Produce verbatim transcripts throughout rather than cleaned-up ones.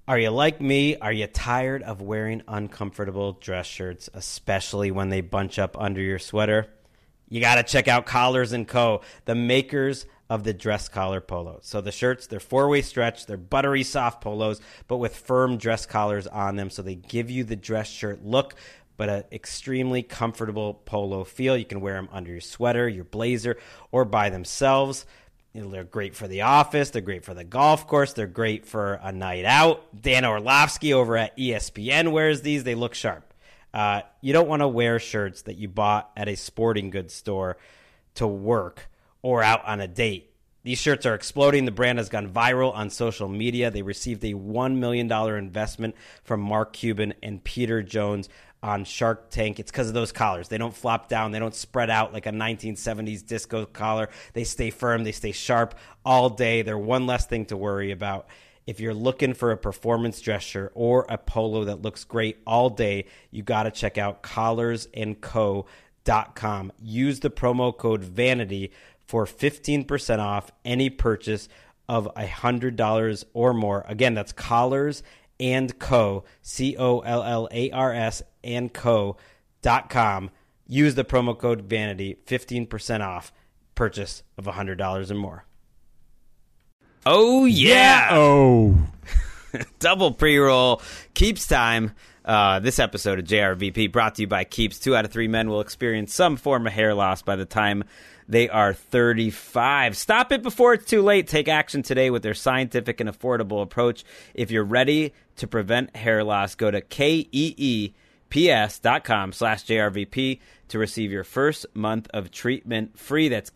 Are you like me? Are you tired of wearing uncomfortable dress shirts, especially when they bunch up under your sweater? You got to check out Collars and Co., the makers of the dress collar polo. So the shirts, they're four-way stretch, they're buttery soft polos, but with firm dress collars on them, so they give you the dress shirt look, but an extremely comfortable polo feel. You can wear them under your sweater, your blazer, or by themselves. You know, they're great for the office. They're great for the golf course. They're great for a night out. Dan Orlovsky over at E S P N wears these. They look sharp. Uh, you don't want to wear shirts that you bought at a sporting goods store to work or out on a date. These shirts are exploding. The brand has gone viral on social media. They received a one million dollars investment from Mark Cuban and Peter Jones on Shark Tank. It's because of those collars. They don't flop down. They don't spread out like a nineteen seventies disco collar. They stay firm. They stay sharp all day. They're one less thing to worry about. If you're looking for a performance dress shirt or a polo that looks great all day, you got to check out collars and co dot com. Use the promo code VANITY for fifteen percent off any purchase of one hundred dollars or more. Again, that's Collars and Co, C O L L A R S and co dot com. Use the promo code VANITY, fifteen percent off purchase of one hundred dollars or more. Oh, yeah. yeah. Oh. Double pre-roll. Keeps time. Uh, this episode of J R V P brought to you by Keeps. Two out of three men will experience some form of hair loss by the time they are thirty-five. Stop it before it's too late. Take action today with their scientific and affordable approach. If you're ready to prevent hair loss, go to K-E-E-P-S dot com slash J-R-V-P to receive your first month of treatment free. That's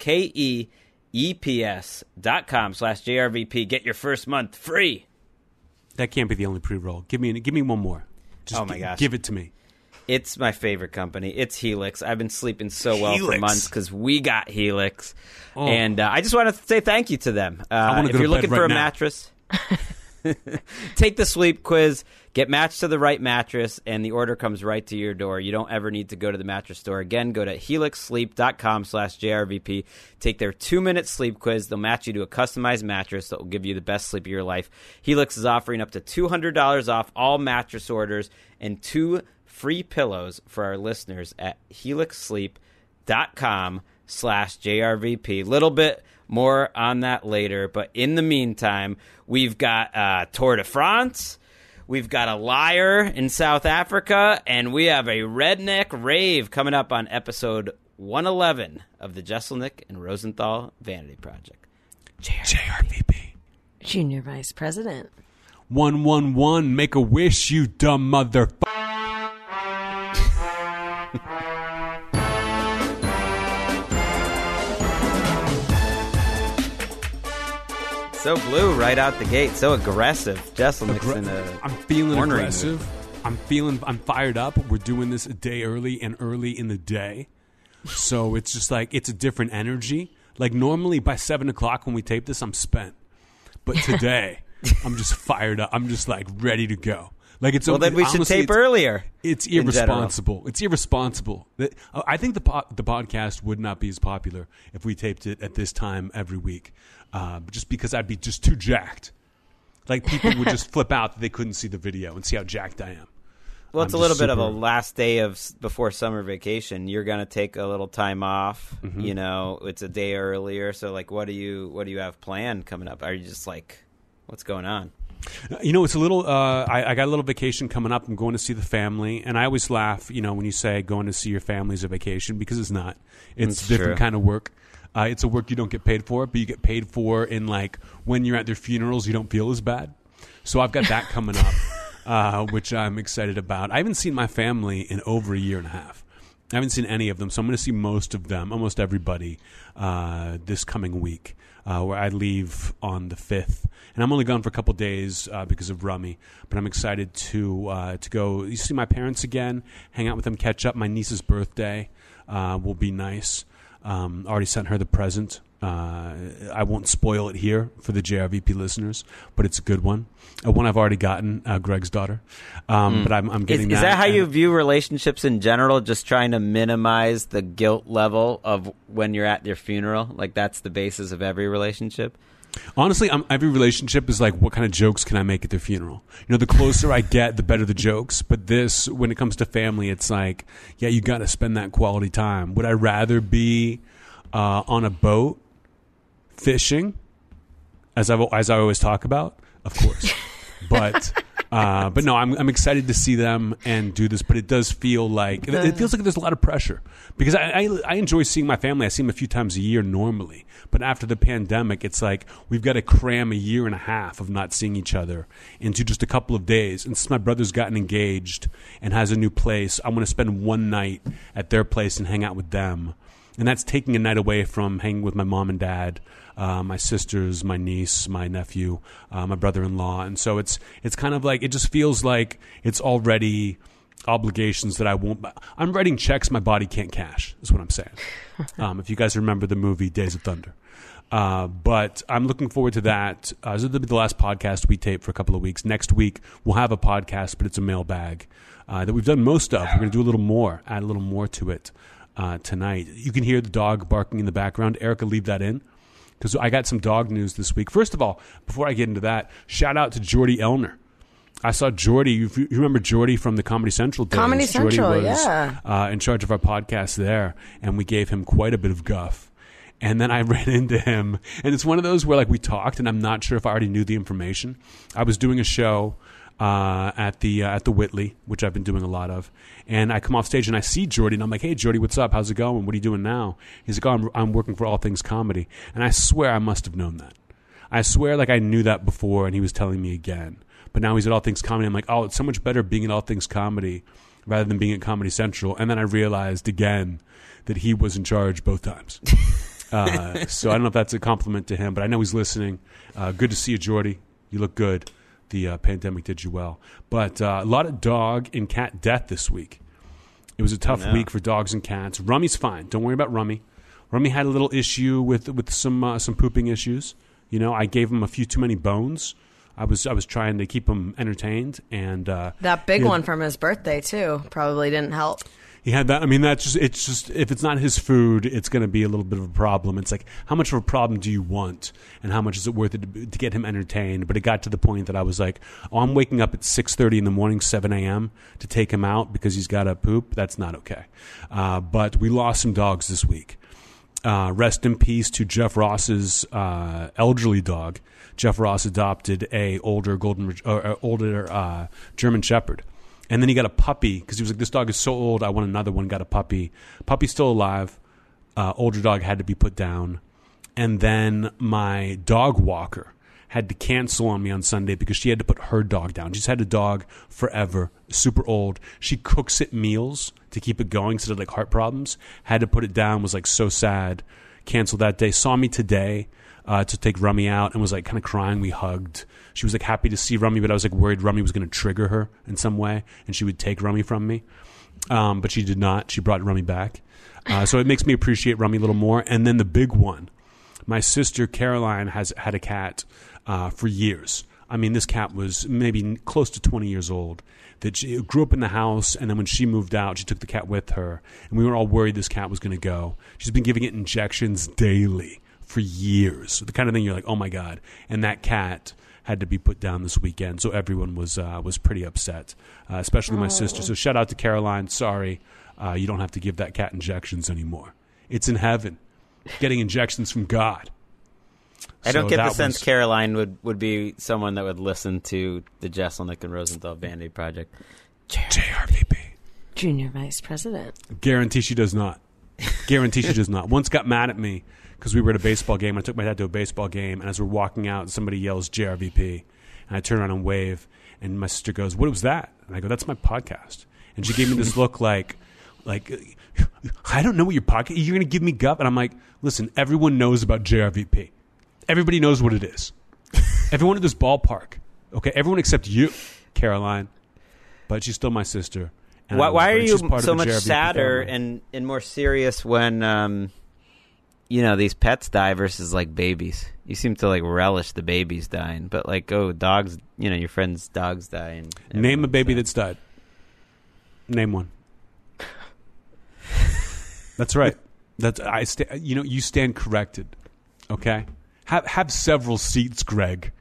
K-E-E-P-S dot com slash J-R-V-P. Get your first month free. That can't be the only pre-roll. Give me, give me one more. Just oh, my g- gosh. Give it to me. It's my favorite company. It's Helix. I've been sleeping so well Helix. for months because we got Helix. Oh. And uh, I just want to say thank you to them. Uh, I wanna if go to you're looking bed for right a now. mattress, take the sleep quiz, get matched to the right mattress, and the order comes right to your door. You don't ever need to go to the mattress store. Again, go to helix sleep dot com slash J R V P. Take their two-minute sleep quiz. They'll match you to a customized mattress that will give you the best sleep of your life. Helix is offering up to two hundred dollars off all mattress orders and two free pillows for our listeners at helix sleep dot com slash J R V P. Little bit more on that later, but in the meantime, we've got uh, Tour de France, we've got a liar in South Africa, and we have a redneck rave coming up on episode one eleven of the Jesselnick and Rosenthal Vanity Project. J R V P. Junior Vice President. one one one, make a wish, you dumb motherfucker. So blue right out the gate, so aggressive. Jesselnick's Aggra- in a I'm feeling ornery aggressive. mood. I'm feeling, I'm fired up. We're doing this a day early and early in the day. So it's just like, it's a different energy. Like normally by seven o'clock when we tape this, I'm spent. But today, I'm just fired up. I'm just like ready to go. Like it's Well, then we should honestly, tape it's- earlier. It's in irresponsible. It's irresponsible. That- I think the po- the podcast would not be as popular if we taped it at this time every week, uh, just because I'd be just too jacked. Like people would just flip out that they couldn't see the video and see how jacked I am. Well, it's I'm a little just bit of a super- last day of s- before summer vacation. You're gonna take a little time off. Mm-hmm. You know, it's a day earlier. So, like, what do you what do you have planned coming up? Are you just like, what's going on? You know, it's a little. Uh, I, I got a little vacation coming up. I'm going to see the family, and I always laugh. You know, when you say going to see your family is a vacation, because it's not. It's That's different true. kind of work. Uh, it's a work you don't get paid for, but you get paid for in like when you're at their funerals, you don't feel as bad. So I've got that coming up, uh, which I'm excited about. I haven't seen my family in over a year and a half. I haven't seen any of them, so I'm going to see most of them, almost everybody, uh, this coming week, uh, where I leave on the fifth. And I'm only gone for a couple days uh, because of Rummy, but I'm excited to uh, to go you see my parents again, hang out with them, catch up. My niece's birthday uh, will be nice. Um, already sent her the present. Uh, I won't spoil it here for the J R V P listeners, but it's a good one. Uh, one I've already gotten, uh, Greg's daughter. Um, mm. But I'm, I'm Is, getting is that. that how and- you view relationships in general? Just trying to minimize the guilt level of when you're at your funeral? Like that's the basis of every relationship? Honestly, I'm, every relationship is like, what kind of jokes can I make at their funeral? You know, the closer I get, the better the jokes. But this, when it comes to family, it's like, yeah, you got to spend that quality time. Would I rather be uh, on a boat fishing, as I as I always talk about? Of course, but. Uh, but no, I'm I'm excited to see them and do this. But it does feel like it, it feels like there's a lot of pressure because I, I I enjoy seeing my family. I see them a few times a year normally, but after the pandemic, it's like we've got to cram a year and a half of not seeing each other into just a couple of days. And since my brother's gotten engaged and has a new place, I want to spend one night at their place and hang out with them. And that's taking a night away from hanging with my mom and dad, uh, my sisters, my niece, my nephew, uh, my brother-in-law. And so it's it's kind of like, it just feels like it's already obligations that I won't, I'm writing checks my body can't cash, is what I'm saying. Um, if you guys remember the movie Days of Thunder. Uh, but I'm looking forward to that. Uh, this will be the last podcast we tape for a couple of weeks. Next week, we'll have a podcast, but it's a mailbag uh, that we've done most of. We're going to do a little more, add a little more to it. Uh, tonight. You can hear the dog barking in the background. Erica, leave that in because I got some dog news this week. First of all, before I get into that, shout out to Jordy Elner. I saw Jordy. You, you remember Jordy from the Comedy Central days? Comedy Jordy Central, was, yeah. Uh, in charge of our podcast there, and we gave him quite a bit of guff. And then I ran into him, and it's one of those where like we talked, and I'm not sure if I already knew the information. I was doing a show Uh, at the uh, at the Whitley, which I've been doing a lot of, and I come off stage and I see Jordy, and I'm like, "Hey, Jordy, what's up? How's it going? What are you doing now?" He's like, "Oh, I'm, I'm working for All Things Comedy," and I swear I must have known that. I swear, like I knew that before, and he was telling me again. But now he's at All Things Comedy. I'm like, "Oh, it's so much better being at All Things Comedy rather than being at Comedy Central." And then I realized again that he was in charge both times. uh, so I don't know if that's a compliment to him, but I know he's listening. Uh, good to see you, Jordy. You look good. The uh, pandemic did you well. But uh, a lot of dog and cat death this week. It was a tough week for dogs and cats. Rummy's fine. Don't worry about Rummy. Rummy had a little issue with with some uh, some pooping issues. You know, I gave him a few too many bones. I was I was trying to keep him entertained. And uh, that big had, one from his birthday, too, probably didn't help. He had that. I mean, that's just, it's just, if it's not his food, it's going to be a little bit of a problem. It's like, how much of a problem do you want? And how much is it worth it to, to get him entertained? But it got to the point that I was like, oh, I'm waking up at six thirty in the morning, seven a.m. to take him out because he's got to poop. That's not okay. Uh, but we lost some dogs this week. Uh, rest in peace to Jeff Ross's uh, elderly dog. Jeff Ross adopted a older golden, or older uh, German Shepherd. And then he got a puppy because he was like, this dog is so old, I want another one, got a puppy. Puppy's still alive. Uh, older dog had to be put down. And then my dog walker had to cancel on me on Sunday because she had to put her dog down. She's had a dog forever, super old. She cooks it meals to keep it going because of like heart problems. Had to put it down, was like so sad. Canceled that day. Saw me today uh, to take Rummy out and was like kind of crying. We hugged. She was like happy to see Rummy, but I was like worried Rummy was going to trigger her in some way and she would take Rummy from me. Um, but she did not. She brought Rummy back. Uh, so it makes me appreciate Rummy a little more. And then the big one, my sister Caroline has had a cat uh, for years. I mean, this cat was maybe close to twenty years old. That she grew up in the house, and then when she moved out, she took the cat with her. And we were all worried this cat was going to go. She's been giving it injections daily for years. The kind of thing you're like, oh my God. And that cat had to be put down this weekend, so everyone was uh, was pretty upset, uh, especially my oh. sister. So shout out to Caroline. Sorry, uh, you don't have to give that cat injections anymore. It's in heaven, getting injections from God. I don't so get the was, sense Caroline would, would be someone that would listen to the Jesselnick and Rosenthal Band-Aid Project. J R V P. Junior Vice President. Guarantee she does not. Guarantee she does not. Once got mad at me because we were at a baseball game. I took my dad to a baseball game, and as we're walking out, somebody yells J R V P. And I turn around and wave, and my sister goes, what was that? And I go, that's my podcast. And she gave me this look like, like, I don't know what your podcast, you're going to give me guff? And I'm like, listen, everyone knows about J R V P. Everybody knows what it is. Everyone in this ballpark. Okay, everyone except you, Caroline. But she's still my sister. And why, why are you so much sadder and, and more serious when, um, you know, these pets die versus, like, babies? You seem to, like, relish the babies dying. But, like, oh, dogs, you know, your friend's dogs die. And name a baby sad. that's died. Name one. That's right. That's I. Sta- you know, you stand corrected. Okay, Have have several seats, Greg.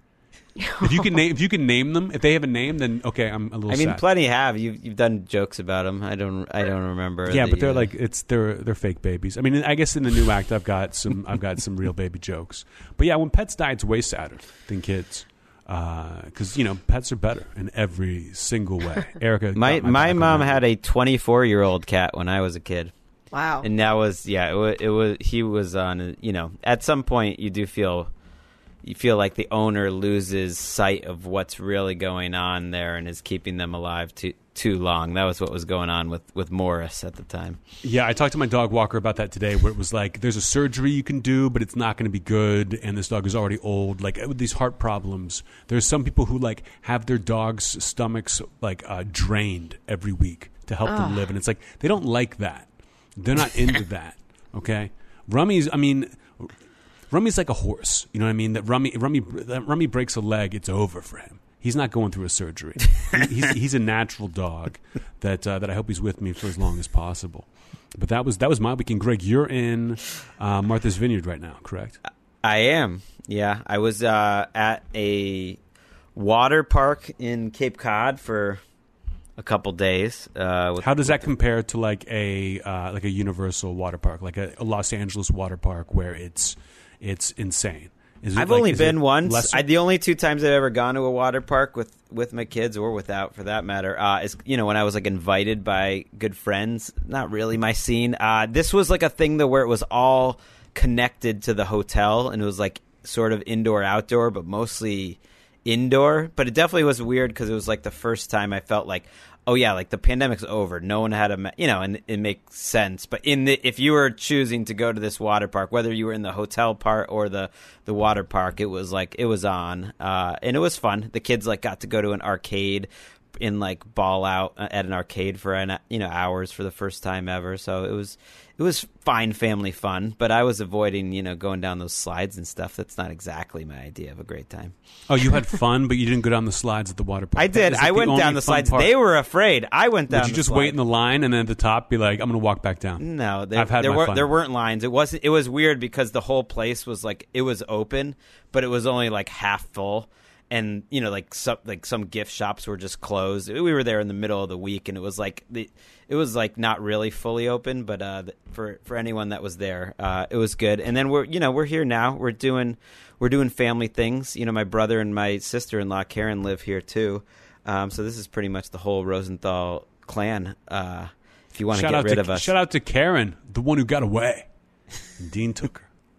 If you can name, if you can name them, if they have a name, then okay, I'm a little. I mean, sad. plenty have. You've you've done jokes about them. I don't. I don't remember. Yeah, the, but they're uh, like it's they're they're fake babies. I mean, I guess in the new act, I've got some I've got some real baby jokes. But yeah, when pets die, it's way sadder than kids because uh, you know pets are better in every single way. Erica, My got my, my back on mom that had one. a twenty-four year old cat when I was a kid. Wow. And that was yeah. It was, it was he was on. A, you know, at some point you do feel. You feel like the owner loses sight of what's really going on there and is keeping them alive too too long. That was what was going on with, with Morris at the time. Yeah, I talked to my dog walker about that today, where it was like, there's a surgery you can do, but it's not going to be good, and this dog is already old. Like with these heart problems, there's some people who like have their dogs' stomachs like uh, drained every week to help them live, and it's like they don't like that. They're not into that. Okay, Rummy's. I mean. Rummy's like a horse, you know what I mean? That Rummy, Rummy, that Rummy breaks a leg, it's over for him. He's not going through a surgery. he, he's, he's a natural dog that uh, that I hope he's with me for as long as possible. But that was that was my weekend. Greg, you're in uh, Martha's Vineyard right now, correct? I am. Yeah, I was uh, at a water park in Cape Cod for a couple days. Uh, with, How does that compare to like a uh, like a Universal water park, like a, a Los Angeles water park where it's It's insane. Is it I've like, only is been it once. lesser? I, the only two times I've ever gone to a water park with, with my kids or without, for that matter, uh, is you know when I was like invited by good friends. Not really my scene. Uh, this was like a thing though where it was all connected to the hotel and it was like sort of indoor outdoor, but mostly indoor. But it definitely was weird because it was like the first time I felt like, oh yeah, like the pandemic's over. No one had a, ma- you know, and it makes sense. But in the, if you were choosing to go to this water park, whether you were in the hotel part or the, the water park, it was like, it was on, uh, and it was fun. The kids like got to go to an arcade in like ball out at an arcade for an, you know, hours for the first time ever. So it was, it was fine family fun, but I was avoiding, you know, going down those slides and stuff. That's not exactly my idea of a great time. Oh, you had fun, but you didn't go down the slides at the water park. I That did. is, like, I went only down the fun slides. part. They were afraid. I went down Did you the just slide. wait in the line and then at the top be like, I'm going to walk back down? No, there, I've had there my were fun. there weren't lines. It wasn't. It was weird because the whole place was like it was open, but it was only like half full, and you know, like some like some gift shops were just closed. We were there in the middle of the week, and it was like the it was like not really fully open, but uh, for for anyone that was there, uh, it was good. And then we're you know we're here now. We're doing we're doing family things. You know, my brother and my sister-in-law Karen live here too, um, so this is pretty much the whole Rosenthal clan. Uh, if you want to Shout get out rid to, of us, Shout out to Karen, the one who got away. Dean took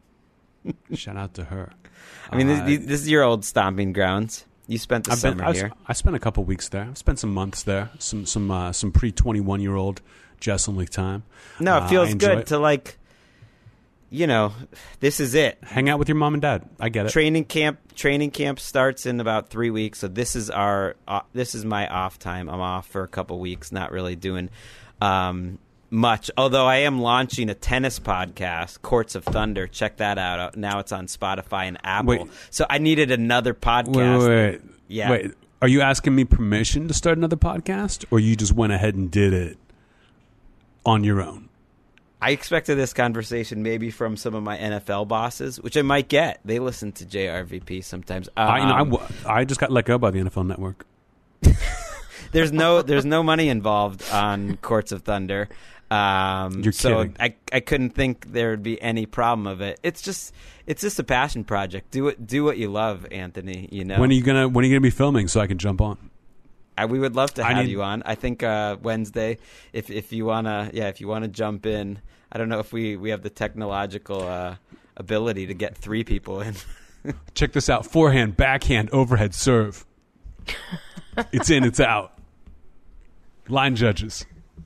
her. Shout out to her. I mean, Uh, this, this is your old stomping grounds. You spent the I've been, summer I, was- here. I spent a couple weeks there. I spent some months there. Some some uh, some pre twenty-one year old Jessamine time. No, it Uh, feels I enjoy good it. to like, you know, this is it. Hang out with your mom and dad. I get it. Training camp. Training camp starts in about three weeks. So this is our. Uh, this is my off time. I'm off for a couple weeks. Not really doing um, much. Although I am launching a tennis podcast, Courts of Thunder. Check that out. Now it's on Spotify and Apple. Wait. So I needed another podcast. Wait, wait, wait. Yeah. Wait, are you asking me permission to start another podcast, or you just went ahead and did it on your own? I expected this conversation maybe from some of my N F L bosses, which I might get. They listen to J R V P sometimes. Um, I, you know, I, w- I just got let go by the N F L Network. there's no there's no money involved on Courts of Thunder. Um, You're so kidding. I I couldn't think there would be any problem of it. It's just it's just a passion project. Do it do what you love, Anthony. You know. When are you gonna When are you gonna be filming so I can jump on? I, we would love to I have need- you on. I think uh, Wednesday, if if you wanna, yeah, if you wanna jump in. I don't know if we, we have the technological uh, ability to get three people in. Check this out: forehand, backhand, overhead serve. It's in, it's out. Line judges.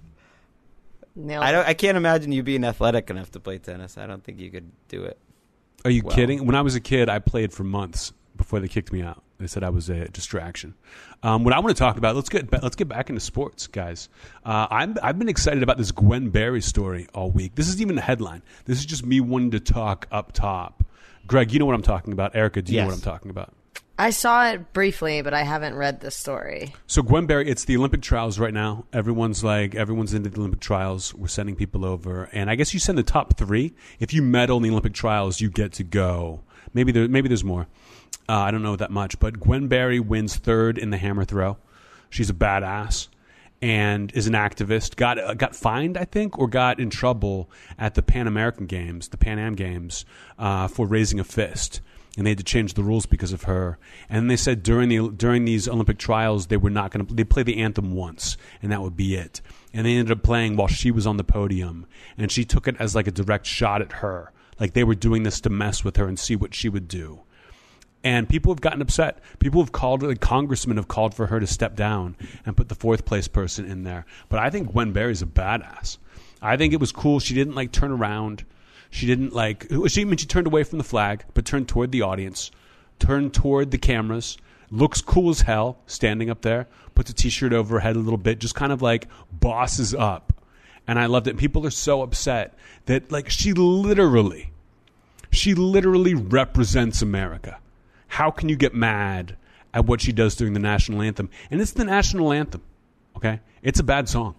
Nailed I it. don't. I can't imagine you being athletic enough to play tennis. I don't think you could do it. Are you Well. kidding? When I was a kid, I played for months before they kicked me out. They said I was a distraction. Um, what I want to talk about, let's get ba- let's get back into sports, guys. Uh, I'm, I've been excited about this Gwen Berry story all week. This isn't even a headline. This is just me wanting to talk up top. Greg, you know what I'm talking about. Erica, do you know Yes. what I'm talking about? I saw it briefly, but I haven't read the story. So Gwen Berry, it's the Olympic trials right now. Everyone's like, everyone's into the Olympic trials. We're sending people over. And I guess you send the top three. If you medal in the Olympic trials, you get to go Maybe there, maybe there's more. Uh, I don't know that much. But Gwen Berry wins third in the hammer throw. She's a badass and is an activist. Got uh, got fined, I think, or got in trouble at the Pan American Games, the Pan Am Games, uh, for raising a fist. And they had to change the rules because of her. And they said during the during these Olympic trials, they were not going to. They play the anthem once, and that would be it. And they ended up playing while she was on the podium, and she took it as like a direct shot at her, like they were doing this to mess with her and see what she would do. And people have gotten upset. People have called, like congressmen have called for her to step down and put the fourth place person in there. But I think Gwen Berry's a badass. I think it was cool. She didn't like turn around. She didn't like, she, I mean, she turned away from the flag, but turned toward the audience, turned toward the cameras, looks cool as hell standing up there, puts a t-shirt over her head a little bit, just kind of like bosses up. And I loved it. And people are so upset that like she literally, she literally represents America. How can you get mad at what she does during the national anthem? And it's the national anthem, okay? It's a bad song.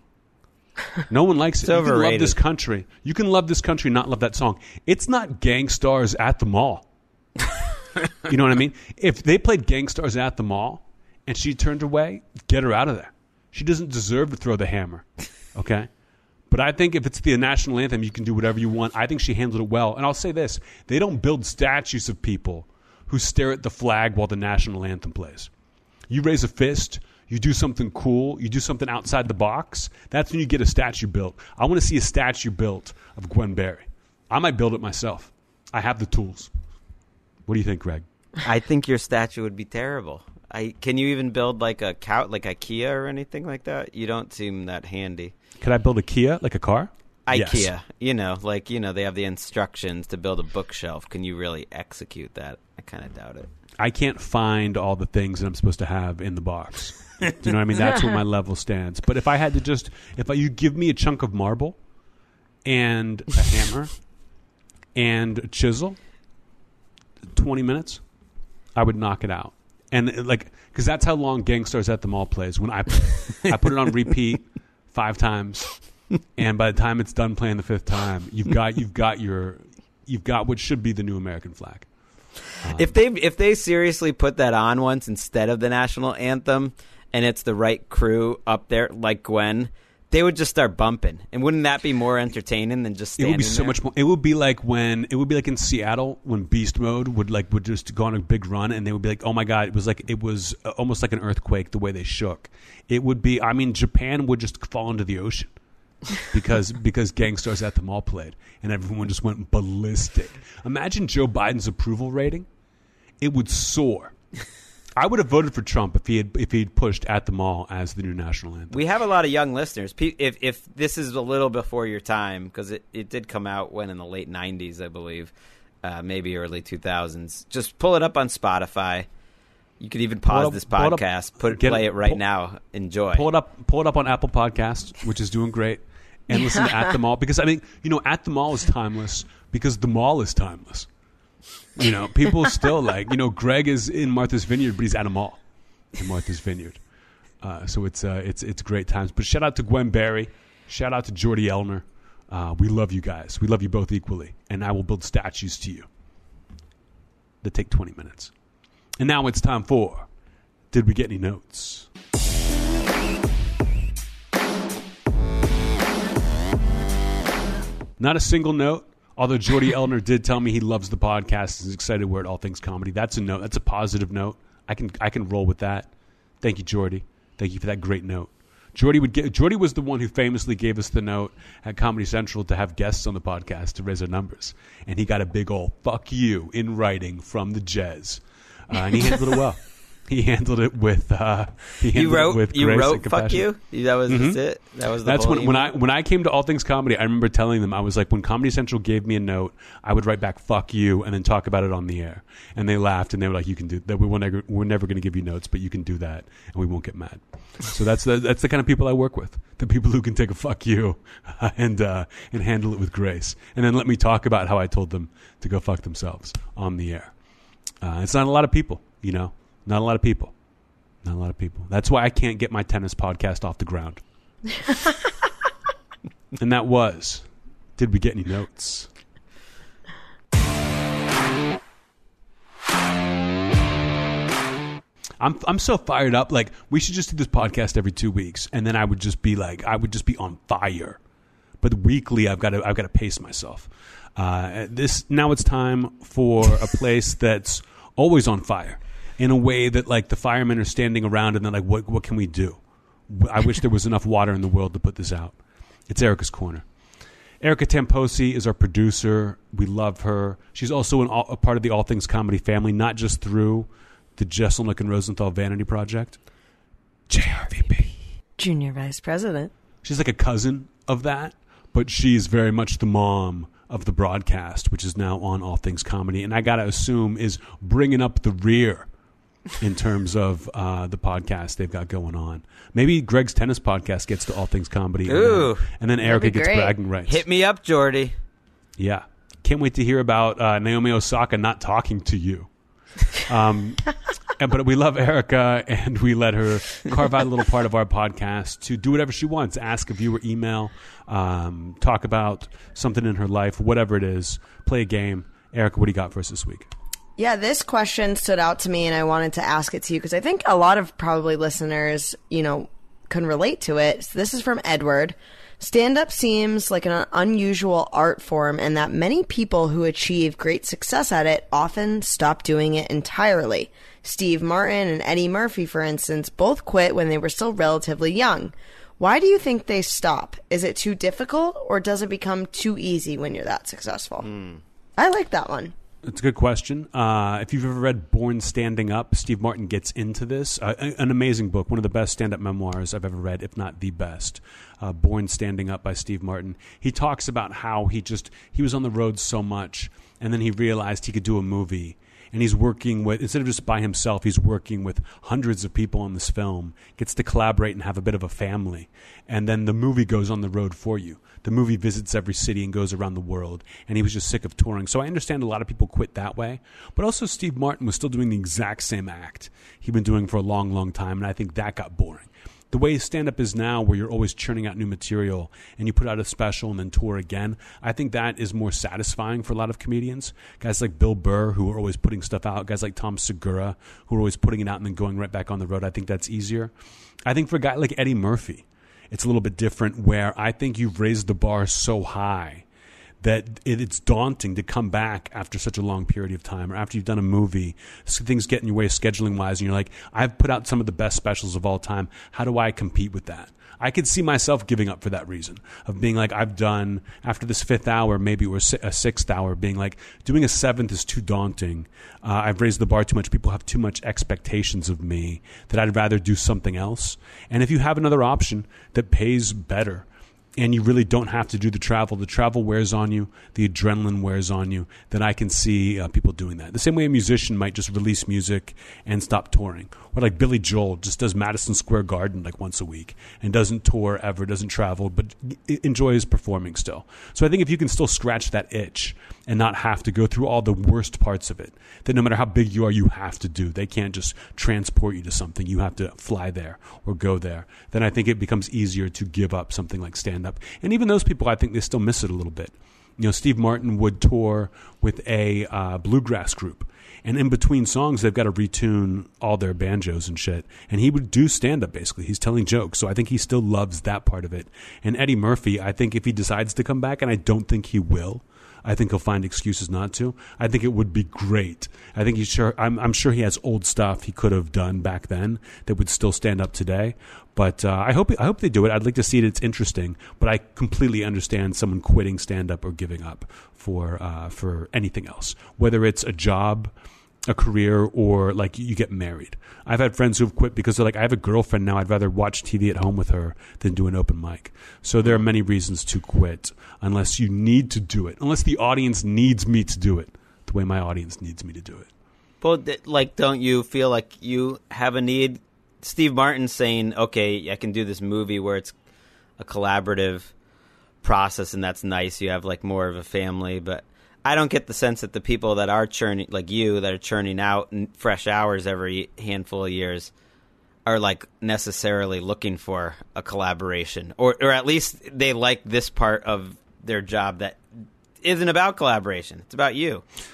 No one likes it. It's you can overrated. love this country. You can love this country and not love that song. It's not Gang Stars at the Mall. You know what I mean? If they played Gang Stars at the Mall and she turned away, get her out of there. She doesn't deserve to throw the hammer, okay? But I think if it's the national anthem, you can do whatever you want. I think she handled it well. And I'll say this. They don't build statues of people who stare at the flag while the national anthem plays. You raise a fist, you do something cool, you do something outside the box, that's when you get a statue built. I want to see a statue built of Gwen Berry. I might build it myself. I have the tools. What do you think, Greg? I think your statue would be terrible. I can you even build like a couch, like IKEA or anything like that? You don't seem that handy. Could I build a Kia, like a car? IKEA, Yes. you know, like, you know, they have the instructions to build a bookshelf. Can you really execute that? I kind of doubt it. I can't find all the things that I'm supposed to have in the box. Do you know what I mean? That's where my level stands. But if I had to just, if I, you give me a chunk of marble and a hammer and a chisel, twenty minutes, I would knock it out. And like, because that's how long Gang Stars at the Mall plays. When I play, I put it on repeat five times, and by the time it's done playing the fifth time, you've got you've got your you've got what should be the new American flag. Um, If they if they seriously put that on once instead of the national anthem, and it's the right crew up there like Gwen, they would just start bumping. And wouldn't that be more entertaining than just It standing would be so there? much more. It would be like when it would be like in Seattle when Beast Mode would like would just go on a big run, and they would be like, "Oh my god!" It was like it was uh, almost like an earthquake the way they shook. It would be. I mean, Japan would just fall into the ocean because because Gang Stars at the Mall played, and everyone just went ballistic. Imagine Joe Biden's approval rating; it would soar. I would have voted for Trump if he had if he'd pushed At the Mall as the new national anthem. We have a lot of young listeners. Pe- If if this is a little before your time, because it, it did come out when in the late nineties, I believe, uh, maybe early two thousands. Just pull it up on Spotify. You could even pause up- this pull it up- podcast, put get play it- it right pull- now, enjoy. Pull it up, pull it up on Apple Podcasts, which is doing great, and listen to At the Mall because I mean, you know, At the Mall is timeless because the mall is timeless. You know, people still like, you know, Greg is in Martha's Vineyard, but he's at a mall in Martha's Vineyard. Uh, so it's uh, it's it's great times. But shout out to Gwen Berry, shout out to Jordy Elner. Uh, we love you guys. We love you both equally, and I will build statues to you that take twenty minutes. And now it's time for Did We Get Any Notes? Not a single note, although Jordy Elner did tell me he loves the podcast and is excited we're at All Things Comedy. That's a note. That's a positive note. I can I can roll with that. Thank you, Jordy. Thank you for that great note. Jordy would get, Jordy was the one who famously gave us the note at Comedy Central to have guests on the podcast to raise our numbers. And he got a big old fuck you in writing from the Jez. Uh, and he handled it well. He handled it with uh, he handled You wrote it with you grace wrote and fuck compassion. you? That was Mhm. just it. That was the That's whole when, when email? I when I came to All Things Comedy, I remember telling them, I was like, when Comedy Central gave me a note, I would write back "fuck you" and then talk about it on the air. And they laughed and they were like, "You can do that. We will never, we're never going to give you notes, but you can do that, and we won't get mad." So that's the that's the kind of people I work with, the people who can take a "fuck you" and uh, and handle it with grace, and then let me talk about how I told them to go fuck themselves on the air. Uh, it's not a lot of people, you know, not a lot of people. Not a lot of people. That's why I can't get my tennis podcast off the ground. And that was, Did We Get Any Notes? I'm I'm so fired up. Like, we should just do this podcast every two weeks, and then I would just be like, I would just be on fire. But weekly, I've got to I've got to pace myself. Uh, this now it's time for a place that's always on fire, in a way that like the firemen are standing around and they're like, what what can we do? I wish there was enough water in the world to put this out. It's Erica's Corner. Erica Tamposi is our producer. We love her. She's also an, a part of the All Things Comedy family, not just through the Jesselnick and Rosenthal Vanity Project. J R V P. Junior Vice President. She's like a cousin of that, but she's very much the mom of the broadcast, which is now on All Things Comedy. And I got to assume is bringing up the rear in terms of uh, the podcast they've got going on. Maybe Greg's tennis podcast gets to All Things Comedy. Ooh. And then, and then Erica gets great. bragging rights. Hit me up, Jordy. Yeah. Can't wait to hear about uh, Naomi Osaka not talking to you. Um, and, but we love Erica, and we let her carve out a little part of our podcast to do whatever she wants. Ask a viewer email, um, talk about something in her life, whatever it is, play a game. Erica, what do you got for us this week? Yeah, this question stood out to me, and I wanted to ask it to you because I think a lot of probably listeners, you know, can relate to it. So this is from Edward. Stand-up seems like an unusual art form, and that many people who achieve great success at it often stop doing it entirely. Steve Martin and Eddie Murphy, for instance, both quit when they were still relatively young. Why do you think they stop? Is it too difficult, or does it become too easy when you're that successful? Mm. I like that one. It's a good question. Uh, if you've ever read Born Standing Up, Steve Martin gets into this. Uh, an amazing book, one of the best stand-up memoirs I've ever read, if not the best. Uh, Born Standing Up by Steve Martin. He talks about how he just, he was on the road so much, and then he realized he could do a movie. And he's working with, instead of just by himself, he's working with hundreds of people on this film, gets to collaborate and have a bit of a family. And then the movie goes on the road for you. The movie visits every city and goes around the world. And he was just sick of touring. So I understand a lot of people quit that way. But also Steve Martin was still doing the exact same act he'd been doing for a long, long time. And I think that got boring. The way stand-up is now, where you're always churning out new material and you put out a special and then tour again, I think that is more satisfying for a lot of comedians. Guys like Bill Burr, who are always putting stuff out. Guys like Tom Segura, who are always putting it out and then going right back on the road. I think that's easier. I think for a guy like Eddie Murphy, it's a little bit different, where I think you've raised the bar so high that it's daunting to come back after such a long period of time, or after you've done a movie, things get in your way scheduling-wise, and you're like, I've put out some of the best specials of all time. How do I compete with that? I could see myself giving up for that reason, of being like, I've done, after this fifth hour, maybe, or a sixth hour, being like, doing a seventh is too daunting. Uh, I've raised the bar too much. People have too much expectations of me that I'd rather do something else. And if you have another option that pays better, and you really don't have to do the travel. The travel wears on you. The adrenaline wears on you. Then I can see uh, people doing that. The same way a musician might just release music and stop touring. Or like Billy Joel just does Madison Square Garden like once a week and doesn't tour ever, doesn't travel, but enjoys performing still. So I think if you can still scratch that itch and not have to go through all the worst parts of it, that no matter how big you are, you have to do. They can't just transport you to something. You have to fly there or go there. Then I think it becomes easier to give up something like stand-up. And even those people, I think they still miss it a little bit. You know, Steve Martin would tour with a uh, bluegrass group. And in between songs, they've got to retune all their banjos and shit. And he would do stand-up, basically. He's telling jokes. So I think he still loves that part of it. And Eddie Murphy, I think if he decides to come back, and I don't think he will, I think he'll find excuses not to. I think it would be great. I think he's sure. I'm, I'm sure he has old stuff he could have done back then that would still stand up today. But uh, I hope I hope they do it. I'd like to see it. It's interesting. But I completely understand someone quitting stand up or giving up for uh, for anything else, whether it's a job, a career, or like you get married. I've had friends who've quit because they're like, I have a girlfriend now. I'd rather watch T V at home with her than do an open mic. So there are many reasons to quit unless you need to do it, unless the audience needs me to do it the way my audience needs me to do it. Well, like, don't you feel like you have a need? Steve Martin's saying, okay, I can do this movie where it's a collaborative process, and that's nice. You have like more of a family, but I don't get the sense that the people that are churning, like you, that are churning out fresh hours every handful of years, are like necessarily looking for a collaboration, or or at least they like this part of their job that isn't about collaboration. It's about you.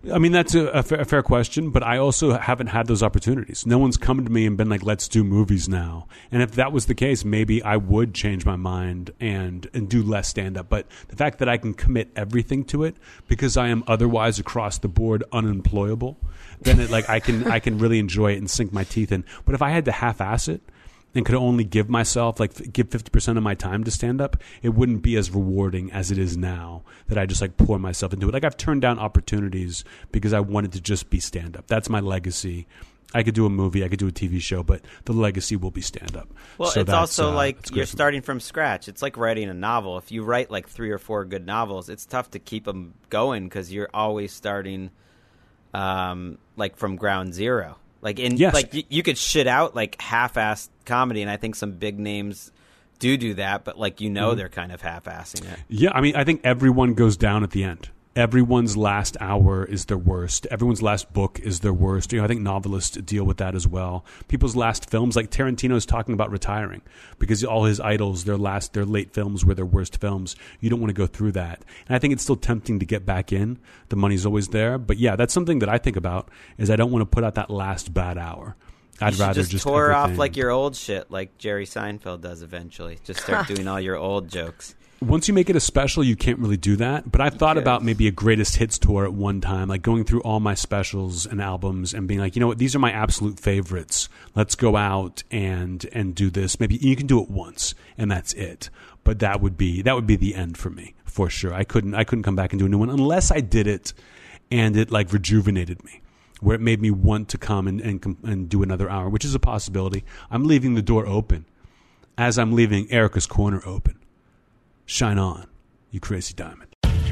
I mean, that's a, a, fair, a fair question, but I also haven't had those opportunities. No one's come to me and been like, let's do movies now. And if that was the case, maybe I would change my mind and, and do less stand-up. But the fact that I can commit everything to it because I am otherwise across the board unemployable, then it, like I can I can really enjoy it and sink my teeth in. But if I had to half-ass it, and could only give myself, like give fifty percent of my time to stand up, it wouldn't be as rewarding as it is now that I just like pour myself into it. Like I've turned down opportunities because I wanted to just be stand up. That's my legacy. I could do a movie, I could do a T V show, but the legacy will be stand up. Well, so it's also uh, like you're starting from scratch. It's like writing a novel. If you write like three or four good novels, it's tough to keep them going because you're always starting um, like from ground zero. Like in yes. like you, you could shit out like half-assed comedy, and I think some big names do do that, but like you know mm-hmm. they're kind of half-assing it. Yeah, I mean, I think everyone goes down at the end. Everyone's last hour is their worst. Everyone's last book is their worst. You know, I think novelists deal with that as well. People's last films, like Tarantino's talking about retiring because all his idols, their last, their late films were their worst films. You don't want to go through that. And I think it's still tempting to get back in. The money's always there. But yeah, that's something that I think about is I don't want to put out that last bad hour. I'd you rather just, just tour everything. off like your old shit, like Jerry Seinfeld does eventually. Just start doing all your old jokes. Once you make it a special, you can't really do that. But I've thought about maybe a greatest hits tour at one time, like going through all my specials and albums and being like, you know what, these are my absolute favorites. Let's go out and and do this. Maybe you can do it once and that's it. But that would be that would be the end for me for sure. I couldn't I couldn't come back and do a new one unless I did it and it like rejuvenated me, where it made me want to come and and, and do another hour, which is a possibility. I'm leaving the door open as I'm leaving Erica's Corner open. Shine on, you crazy diamond.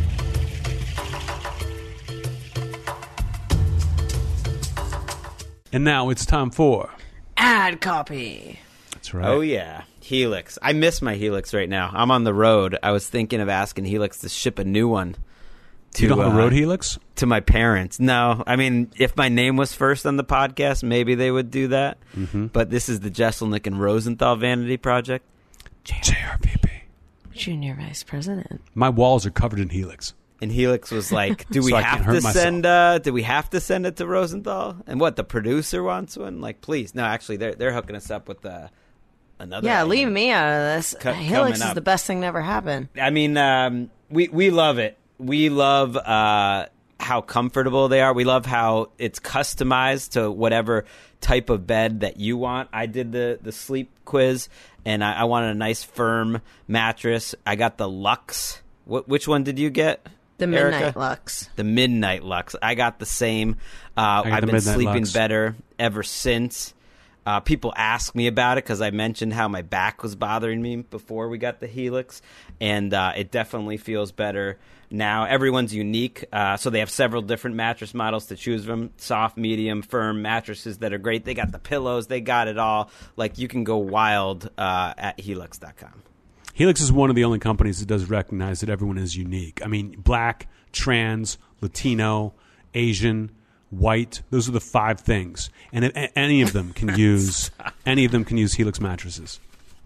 And now it's time for ad copy. That's right. Oh, yeah. Helix. I miss my Helix right now. I'm on the road. I was thinking of asking Helix to ship a new one. To, you don't have a road uh, Helix? To my parents. No. I mean, if my name was first on the podcast, maybe they would do that. Mm-hmm. But this is the Jesselnick and Rosenthal Vanity Project. J R V P. Junior Vice President. My walls are covered in Helix. And Helix was like, do we So I have can't hurt to myself. send uh do we have to send it to Rosenthal? And what, the producer wants one? Like, please. No, actually they're they're hooking us up with uh, another Yeah, item. leave me out of this. Co- Helix is coming up. the best thing to ever happen. I mean, um, we we love it. We love uh, how comfortable they are. We love how it's customized to whatever type of bed that you want. I did the, the sleep quiz, and I, I wanted a nice firm mattress. I got the Lux. Wh- which one did you get? The Midnight Erica? Lux. The Midnight Lux. I got the same. Uh, got I've the been Midnight sleeping Lux. better ever since. Uh, people ask me about it because I mentioned how my back was bothering me before we got the Helix, and uh, it definitely feels better now. Everyone's unique, uh, so they have several different mattress models to choose from, soft, medium, firm mattresses that are great. They got the pillows. They got it all. Like, you can go wild uh, at helix dot com. Helix is one of the only companies that does recognize that everyone is unique. I mean, black, trans, Latino, Asian, white, those are the five things. And if a- any of them can use any of them can use Helix mattresses.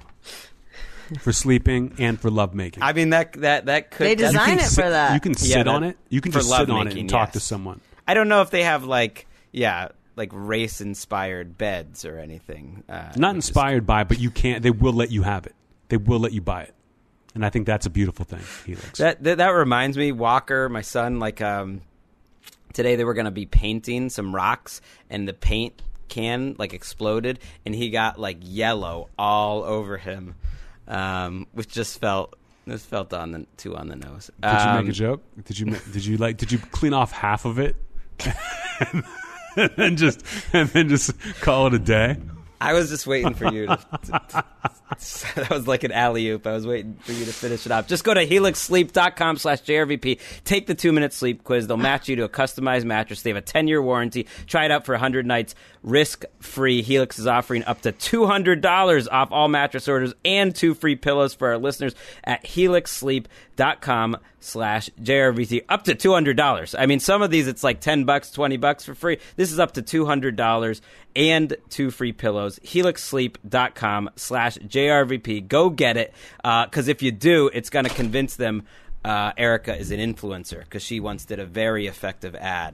For sleeping and for lovemaking. I mean, that that that could... They that's- design You can it sit- for that. You can Yeah, sit that- on it. You can for just sit on it lovemaking, and talk yes. to someone. I don't know if they have, like, yeah, like race-inspired beds or anything. Uh, Not which is- inspired by, but you can't. They will let you have it. They will let you buy it, and I think that's a beautiful thing. Helix. That, that that reminds me, Walker, my son, like um, today they were going to be painting some rocks, and the paint can like exploded, and he got like yellow all over him, um, which just felt this felt on the too on the nose. Did you Um, make a joke? Did you? ma- Did you like? Did you clean off half of it, and then just and then just call it a day? I was just waiting for you to, to, to that was like an alley-oop. I was waiting for you to finish it up. Just go to helix sleep dot com slash J R V P. Take the two-minute sleep quiz. They'll match you to a customized mattress. They have a ten-year warranty. Try it out for one hundred nights risk-free. Helix is offering up to two hundred dollars off all mattress orders and two free pillows for our listeners at helix sleep dot com slash J R V P. Up to two hundred dollars. I mean, some of these it's like ten bucks, twenty bucks for free. This is up to two hundred dollars and two free pillows. helix sleep dot com slash J R V P. Go get it, because uh, if you do, it's going to convince them uh, Erica is an influencer, because she once did a very effective ad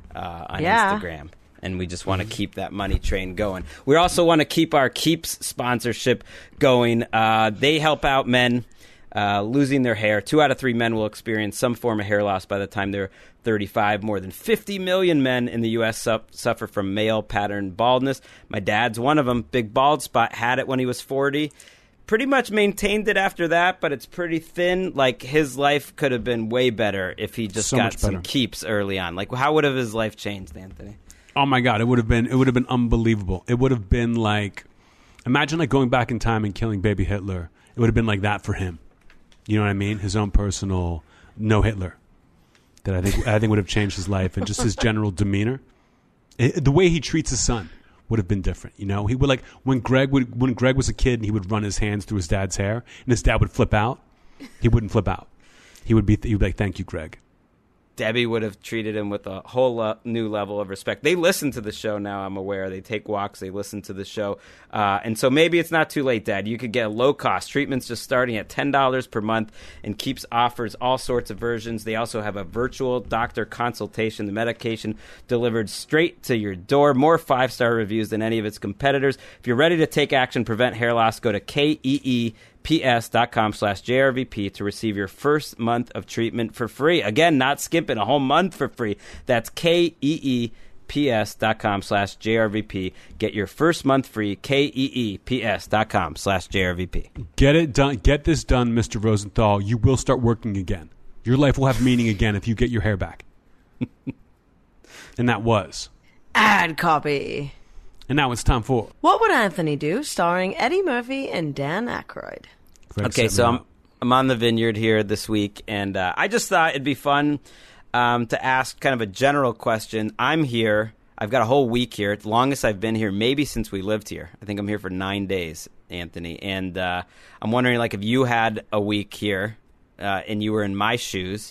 uh, on Yeah. Instagram. And we just want to keep that money train going. We also want to keep our Keeps sponsorship going. Uh, they help out men uh, losing their hair. Two out of three men will experience some form of hair loss by the time they're thirty-five. More than fifty million men in the U S su- suffer from male pattern baldness. My dad's one of them. Big bald spot. Had it when he was forty. Pretty much maintained it after that, but it's pretty thin. Like, his life could have been way better if he just So got much some better. Keeps early on. Like, how would have his life changed, Anthony? Oh my God, it would have been it would have been unbelievable. It would have been like, imagine like going back in time and killing baby Hitler. It would have been like that for him. You know what I mean? His own personal no Hitler that I think I think would have changed his life, and just his general demeanor. It, the way he treats his son would have been different. You know, he would like when Greg would when Greg was a kid and he would run his hands through his dad's hair and his dad would flip out. He wouldn't flip out. He would be he would be like, "Thank you, Greg." Debbie would have treated him with a whole lo- new level of respect. They listen to the show now, I'm aware. They take walks. They listen to the show. Uh, and so maybe it's not too late, Dad. You could get low-cost treatments just starting at ten dollars per month, and Keeps offers all sorts of versions. They also have a virtual doctor consultation, the medication delivered straight to your door. More five-star reviews than any of its competitors. If you're ready to take action, prevent hair loss, go to K E E ps.com slash JRVP to receive your first month of treatment for free. Again, not skimping, a whole month for free. That's K E E ps.com slash JRVP. Get your first month free, K E E ps.com slash JRVP. Get it done. Get this done, Mister Rosenthal. You will start working again. Your life will have meaning again if you get your hair back. And that was. Ad copy. And now it's time for. What Would Anthony Do? Starring Eddie Murphy and Dan Aykroyd. Greg Okay, set so me I'm up. I'm on the Vineyard here this week, and uh, I just thought it'd be fun um, to ask kind of a general question. I'm here. I've got a whole week here. It's the longest I've been here, maybe since we lived here. I think I'm here for nine days, Anthony. And uh, I'm wondering, like, if you had a week here uh, and you were in my shoes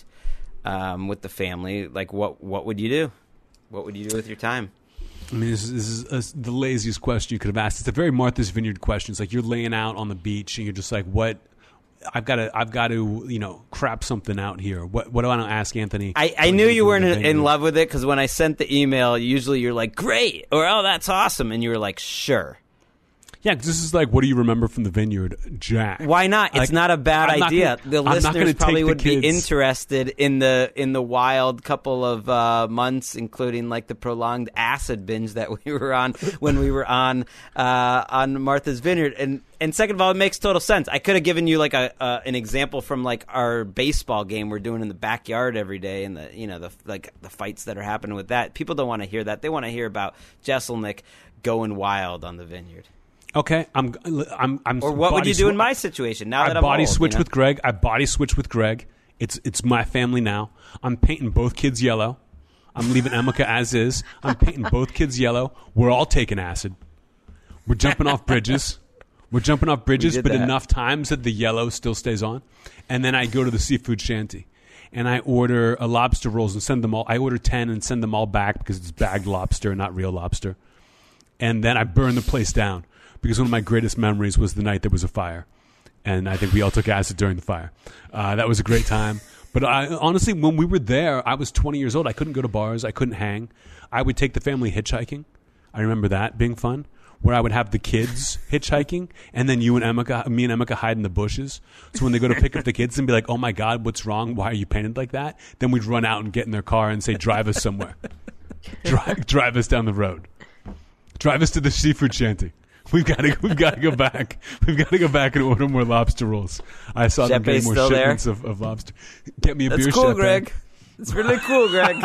um, with the family, like, what what would you do? What would you do with your time? I mean, this is, this is uh, the laziest question you could have asked. It's a very Martha's Vineyard question. It's like you're laying out on the beach and you're just like, "What? I've got to, I've got to, you know, crap something out here. What? What do I ask Anthony?" I, I knew you weren't in, in love with it because when I sent the email, usually you're like, "Great," or "Oh, that's awesome," and you were like, "Sure." Yeah, 'cause this is like, what do you remember from the Vineyard, Jack? Why not? It's Like, not a bad I'm not idea. gonna- the I'm not listeners gonna probably take the would be kids- interested in the in the wild couple of uh, months, including like the prolonged acid binge that we were on when we were on uh, on Martha's Vineyard. And and second of all, it makes total sense. I could have given you like a uh, an example from like our baseball game we're doing in the backyard every day, and the you know the like the fights that are happening with that. People don't want to hear that. They want to hear about Jesselnick going wild on the Vineyard. Okay, I'm, I'm, I'm. Or what would body you do in swi- my situation now I that I'm body old, switch you know? with Greg. I body switch with Greg. It's it's my family now. I'm painting both kids yellow. I'm leaving Emeka as is. I'm painting both kids yellow. We're all taking acid. We're jumping off bridges. We're jumping off bridges, did but that. enough times that the yellow still stays on. And then I go to the seafood shanty, and I order a lobster rolls and send them all. I order ten and send them all back because it's bagged lobster, not real lobster. And then I burn the place down. Because one of my greatest memories was the night there was a fire. And I think we all took acid during the fire. Uh, that was a great time. But I, honestly, when we were there, I was twenty years old. I couldn't go to bars. I couldn't hang. I would take the family hitchhiking. I remember that being fun. Where I would have the kids hitchhiking, and then you and Emeka, me and Emeka hide in the bushes. So when they go to pick up the kids and be like, "Oh my God, what's wrong? Why are you painted like that?" Then we'd run out and get in their car and say, "Drive us somewhere. drive, drive us down the road. Drive us to the seafood shanty." We've got to we've got to go back. We've got to go back and order more lobster rolls. I saw them Sheppe's getting more still there? shipments of, of lobster. Get me a That's beer, cool, Sheppe. Greg. It's really cool, Greg.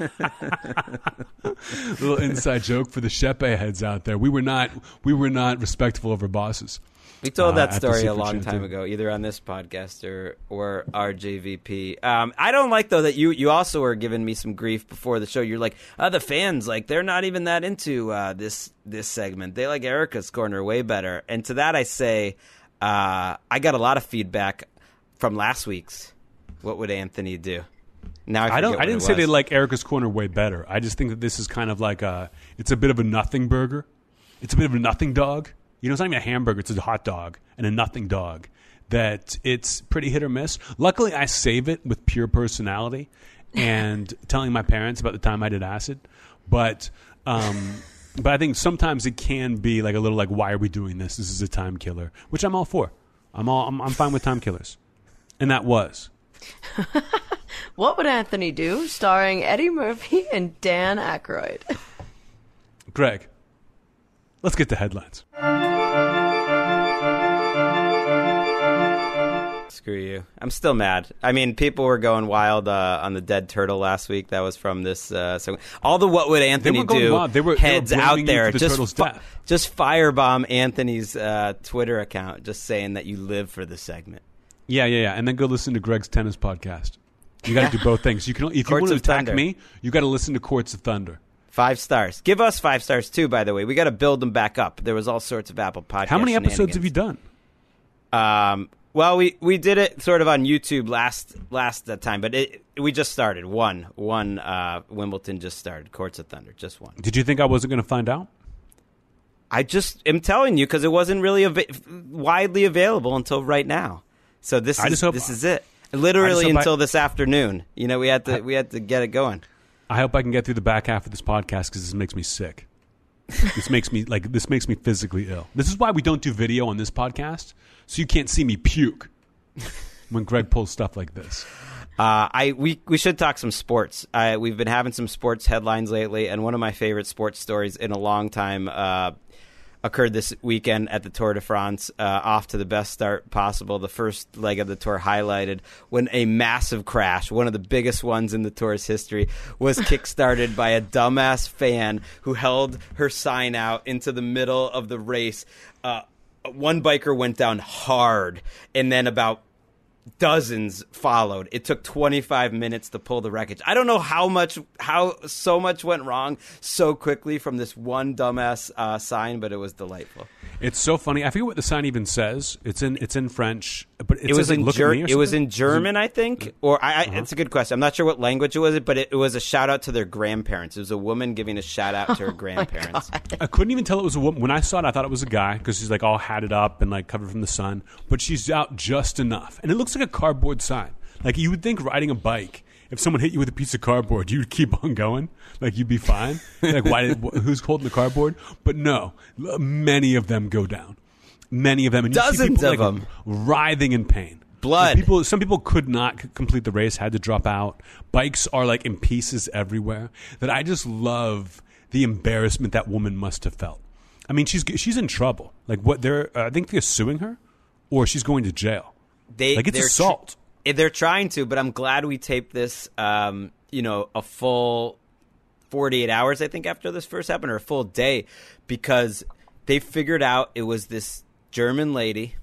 Little inside joke for the Sheppe heads out there. We were not we were not respectful of our bosses. We told Uh, that at the story a Super long Shanty. time ago, either on this podcast or or R J V P. Um, I don't like though that you you also were giving me some grief before the show. You're like, oh, the fans like they're not even that into uh, this this segment. They like Erica's Corner way better. And to that I say, uh, I got a lot of feedback from last week's. What would Anthony do? Now I, I forget don't. what I didn't it say was. they like Erica's Corner way better. I just think that this is kind of like a. It's a bit of a nothing burger. It's a bit of a nothing dog. You know, it's not even a hamburger. It's a hot dog and a nothing dog. That it's pretty hit or miss. Luckily, I save it with pure personality, and telling my parents about the time I did acid. But um, but I think sometimes it can be like a little like, why are we doing this? This is a time killer, which I'm all for. I'm all I'm, I'm fine with time killers, and that was. What Would Anthony Do? Starring Eddie Murphy and Dan Aykroyd. Greg, let's get to headlines. Screw you. I'm still mad. I mean, people were going wild uh, on the dead turtle last week. That was from this. Uh, so all the What Would Anthony They were going Do wild. They were- they were heads blaming out you there. for the Just, turtle's fi- death. just firebomb Anthony's uh, Twitter account, just saying that you live for the segment. Yeah, yeah, yeah. And then go listen to Greg's tennis podcast. You got to do both things. You can, if you Courts want to of attack Thunder. me, you got to listen to Courts of Thunder. Five stars. Give us five stars too. By the way, we got to build them back up. There was all sorts of Apple Podcast. How many episodes have you shenanigans. done? Um, well, we, we did it sort of on YouTube last last uh, time, but it, we just started one one. Uh, Wimbledon just started. Courts of Thunder, just one. Did you think I wasn't going to find out? I just am telling you because it wasn't really av- widely available until right now. So this I is just hope- this is it. Literally I just hope until I- this afternoon. You know, we had to we had to get it going. I hope I can get through the back half of this podcast because this makes me sick. This makes me like this makes me physically ill. This is why we don't do video on this podcast, so you can't see me puke when Greg pulls stuff like this. Uh, I we we should talk some sports. Uh, we've been having some sports headlines lately, and one of my favorite sports stories in a long time uh, occurred this weekend at the Tour de France. Uh, off to the best start possible. The first leg of the Tour highlighted when a massive crash, one of the biggest ones in the Tour's history, was kickstarted by a dumbass fan who held her sign out into the middle of the race. Uh, one biker went down hard, and then about dozens followed. It took twenty-five minutes to pull the wreckage. I don't know how much, how so much went wrong so quickly from this one dumbass uh, sign, but it was delightful. It's so funny. I forget what the sign even says. It's in it's in French, but it, It was says, like, in look Ger- at me or it was something? in German, I think, or I, I, Uh-huh. it's a good question. I'm not sure what language it was, but it, it was a shout out to their grandparents. It was a woman giving a shout out to her grandparents. I couldn't even tell it was a woman. When I saw it, I thought it was a guy because she's like all hatted up and like covered from the sun. But she's out just enough, and it looks like a cardboard sign. Like you would think riding a bike, if someone hit you with a piece of cardboard, you'd keep on going. Like you'd be fine. Like why? Did, wh- who's holding the cardboard? But no, l- many of them go down. Many of them, and you see Dozens people, of like, them. writhing in pain. Blood. Like, people, some people could not c- complete the race, had to drop out. Bikes are like in pieces everywhere. That I just love the embarrassment that woman must have felt. I mean, she's she's in trouble. Like what they're, uh, I think they're suing her, or she's going to jail. They, Like it's they're assault. Tr- they're trying to, but I'm glad we taped this. Um, you know, a full forty-eight hours, I think, after this first happened, or a full day, because they figured out it was this German lady,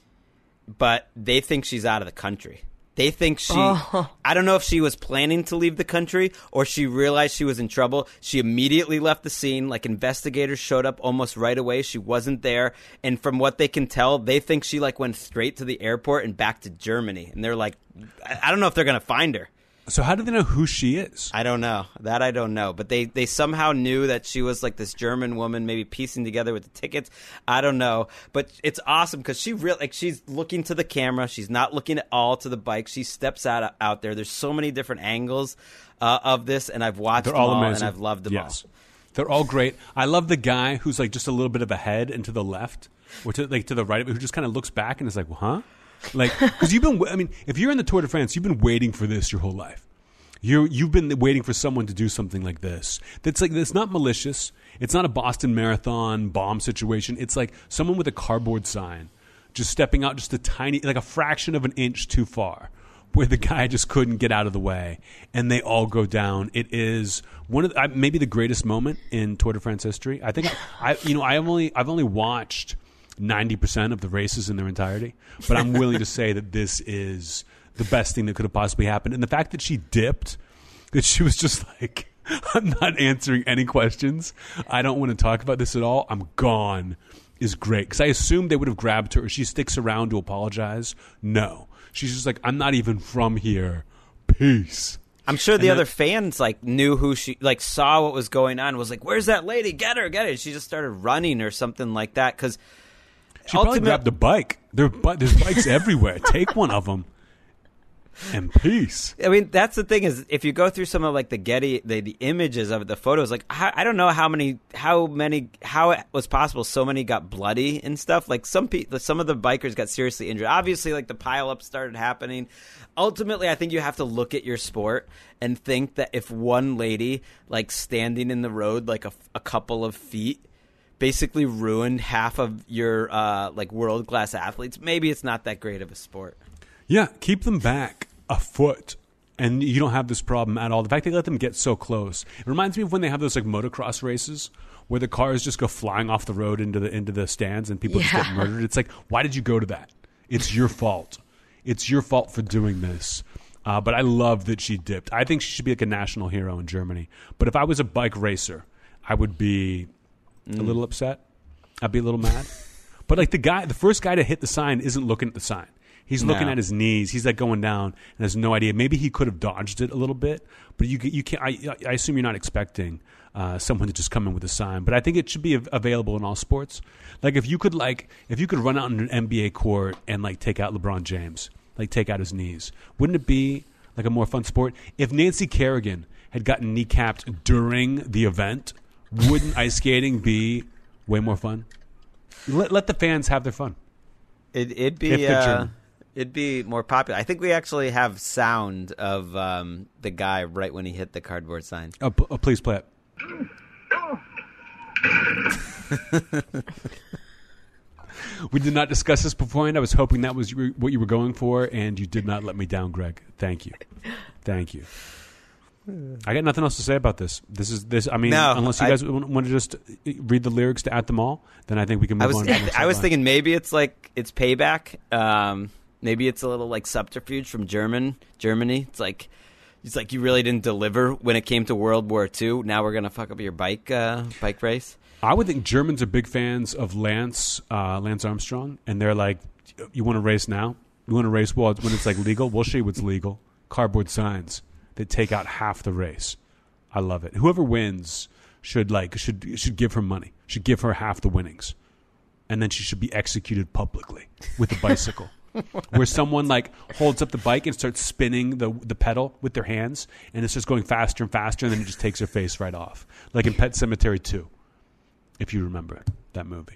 but they think she's out of the country. They think she, Oh. I don't know if she was planning to leave the country or she realized she was in trouble. She immediately left the scene. Like investigators showed up almost right away. She wasn't there. And from what they can tell, they think she like went straight to the airport and back to Germany. And they're like, I I don't know if they're going to find her. So how do they know who she is? I don't know. That I don't know. But they, they somehow knew that she was like this German woman, maybe piecing together with the tickets. I don't know. But it's awesome because she really, like, she's looking to the camera. She's not looking at all to the bike. She steps out out there. There's so many different angles uh, of this, and I've watched They're them all all, amazing. and I've loved them yes. all. They're all great. I love the guy who's like just a little bit of a head and to the left, or to like to the right of it, who just kind of looks back and is like, well, huh? Like, because you've been, I mean, if you're in the Tour de France, you've been waiting for this your whole life. You you've been waiting for someone to do something like this. That's like it's not malicious. It's not a Boston Marathon bomb situation. It's like someone with a cardboard sign, just stepping out just a tiny, like a fraction of an inch too far, where the guy just couldn't get out of the way, and they all go down. It is one of the, maybe the greatest moment in Tour de France history. I think I you know I have only I've only watched ninety percent of the races in their entirety, but I'm willing to say that this is the best thing that could have possibly happened. And the fact that she dipped, that she was just like, I'm not answering any questions. I don't want to talk about this at all. I'm gone, is great. Because I assumed they would have grabbed her. She sticks around to apologize. No. She's just like, I'm not even from here. Peace. I'm sure the And other that- fans like knew who she, like saw what was going on, was like, where's that lady? Get her, get her. She just started running or something like that. Because She probably grabbed a bike. There, are bi- there's bikes everywhere. Take one of them. and peace. I mean, that's the thing is, if you go through some of like the Getty, the, the images of it, the photos, like I, I don't know how many, how many, how it was possible so many got bloody and stuff. Like some people, some of the bikers got seriously injured. Obviously, like the pileup started happening. Ultimately, I think you have to look at your sport and think that if one lady, like standing in the road, like a, a couple of feet, basically ruined half of your uh, like world class athletes, maybe it's not that great of a sport. Yeah, keep them back a foot, and you don't have this problem at all. The fact they let them get so close, it reminds me of when they have those like motocross races where the cars just go flying off the road into the into the stands and people Yeah. just get murdered. It's like, why did you go to that? It's your fault. It's your fault for doing this. Uh, but I love that she dipped. I think she should be like a national hero in Germany. But if I was a bike racer, I would be mm. a little upset. I'd be a little mad. But like the guy, the first guy to hit the sign isn't looking at the sign. He's looking No. at his knees. He's like going down and has no idea. Maybe he could have dodged it a little bit, but you you can't. I, I assume you're not expecting uh, someone to just come in with a sign. But I think it should be av- available in all sports. Like if you could like if you could run out in an N B A court and like take out LeBron James, like take out his knees, wouldn't it be like a more fun sport? If Nancy Kerrigan had gotten kneecapped during the event, wouldn't ice skating be way more fun? Let let the fans have their fun. It, it'd be If they're uh, German. it'd be more popular. I think we actually have sound of um, the guy right when he hit the cardboard sign. Oh, p- oh, please play it. We did not discuss this beforehand. I was hoping that was you- what you were going for, and you did not let me down, Greg. Thank you. Thank you. I got nothing else to say about this. This is this. I mean, No, unless you I- guys want want to just read the lyrics to "At the Mall," then I think we can move I was on. To the next I was headline. thinking maybe it's like it's payback. Um, maybe it's a little like subterfuge from German Germany. It's like it's like you really didn't deliver when it came to World War Two. Now we're gonna fuck up your bike uh, bike race. I would think Germans are big fans of Lance uh, Lance Armstrong, and they're like, "You want to race now? You want to race well when it's like legal? We'll show you what's legal. Cardboard signs that take out half the race." I love it. Whoever wins should like should should give her money. Should give her half the winnings, and then she should be executed publicly with a bicycle, where someone like holds up the bike and starts spinning the the pedal with their hands, and it's just going faster and faster, and then it just takes her face right off, like in Pet Sematary two. If you remember that movie.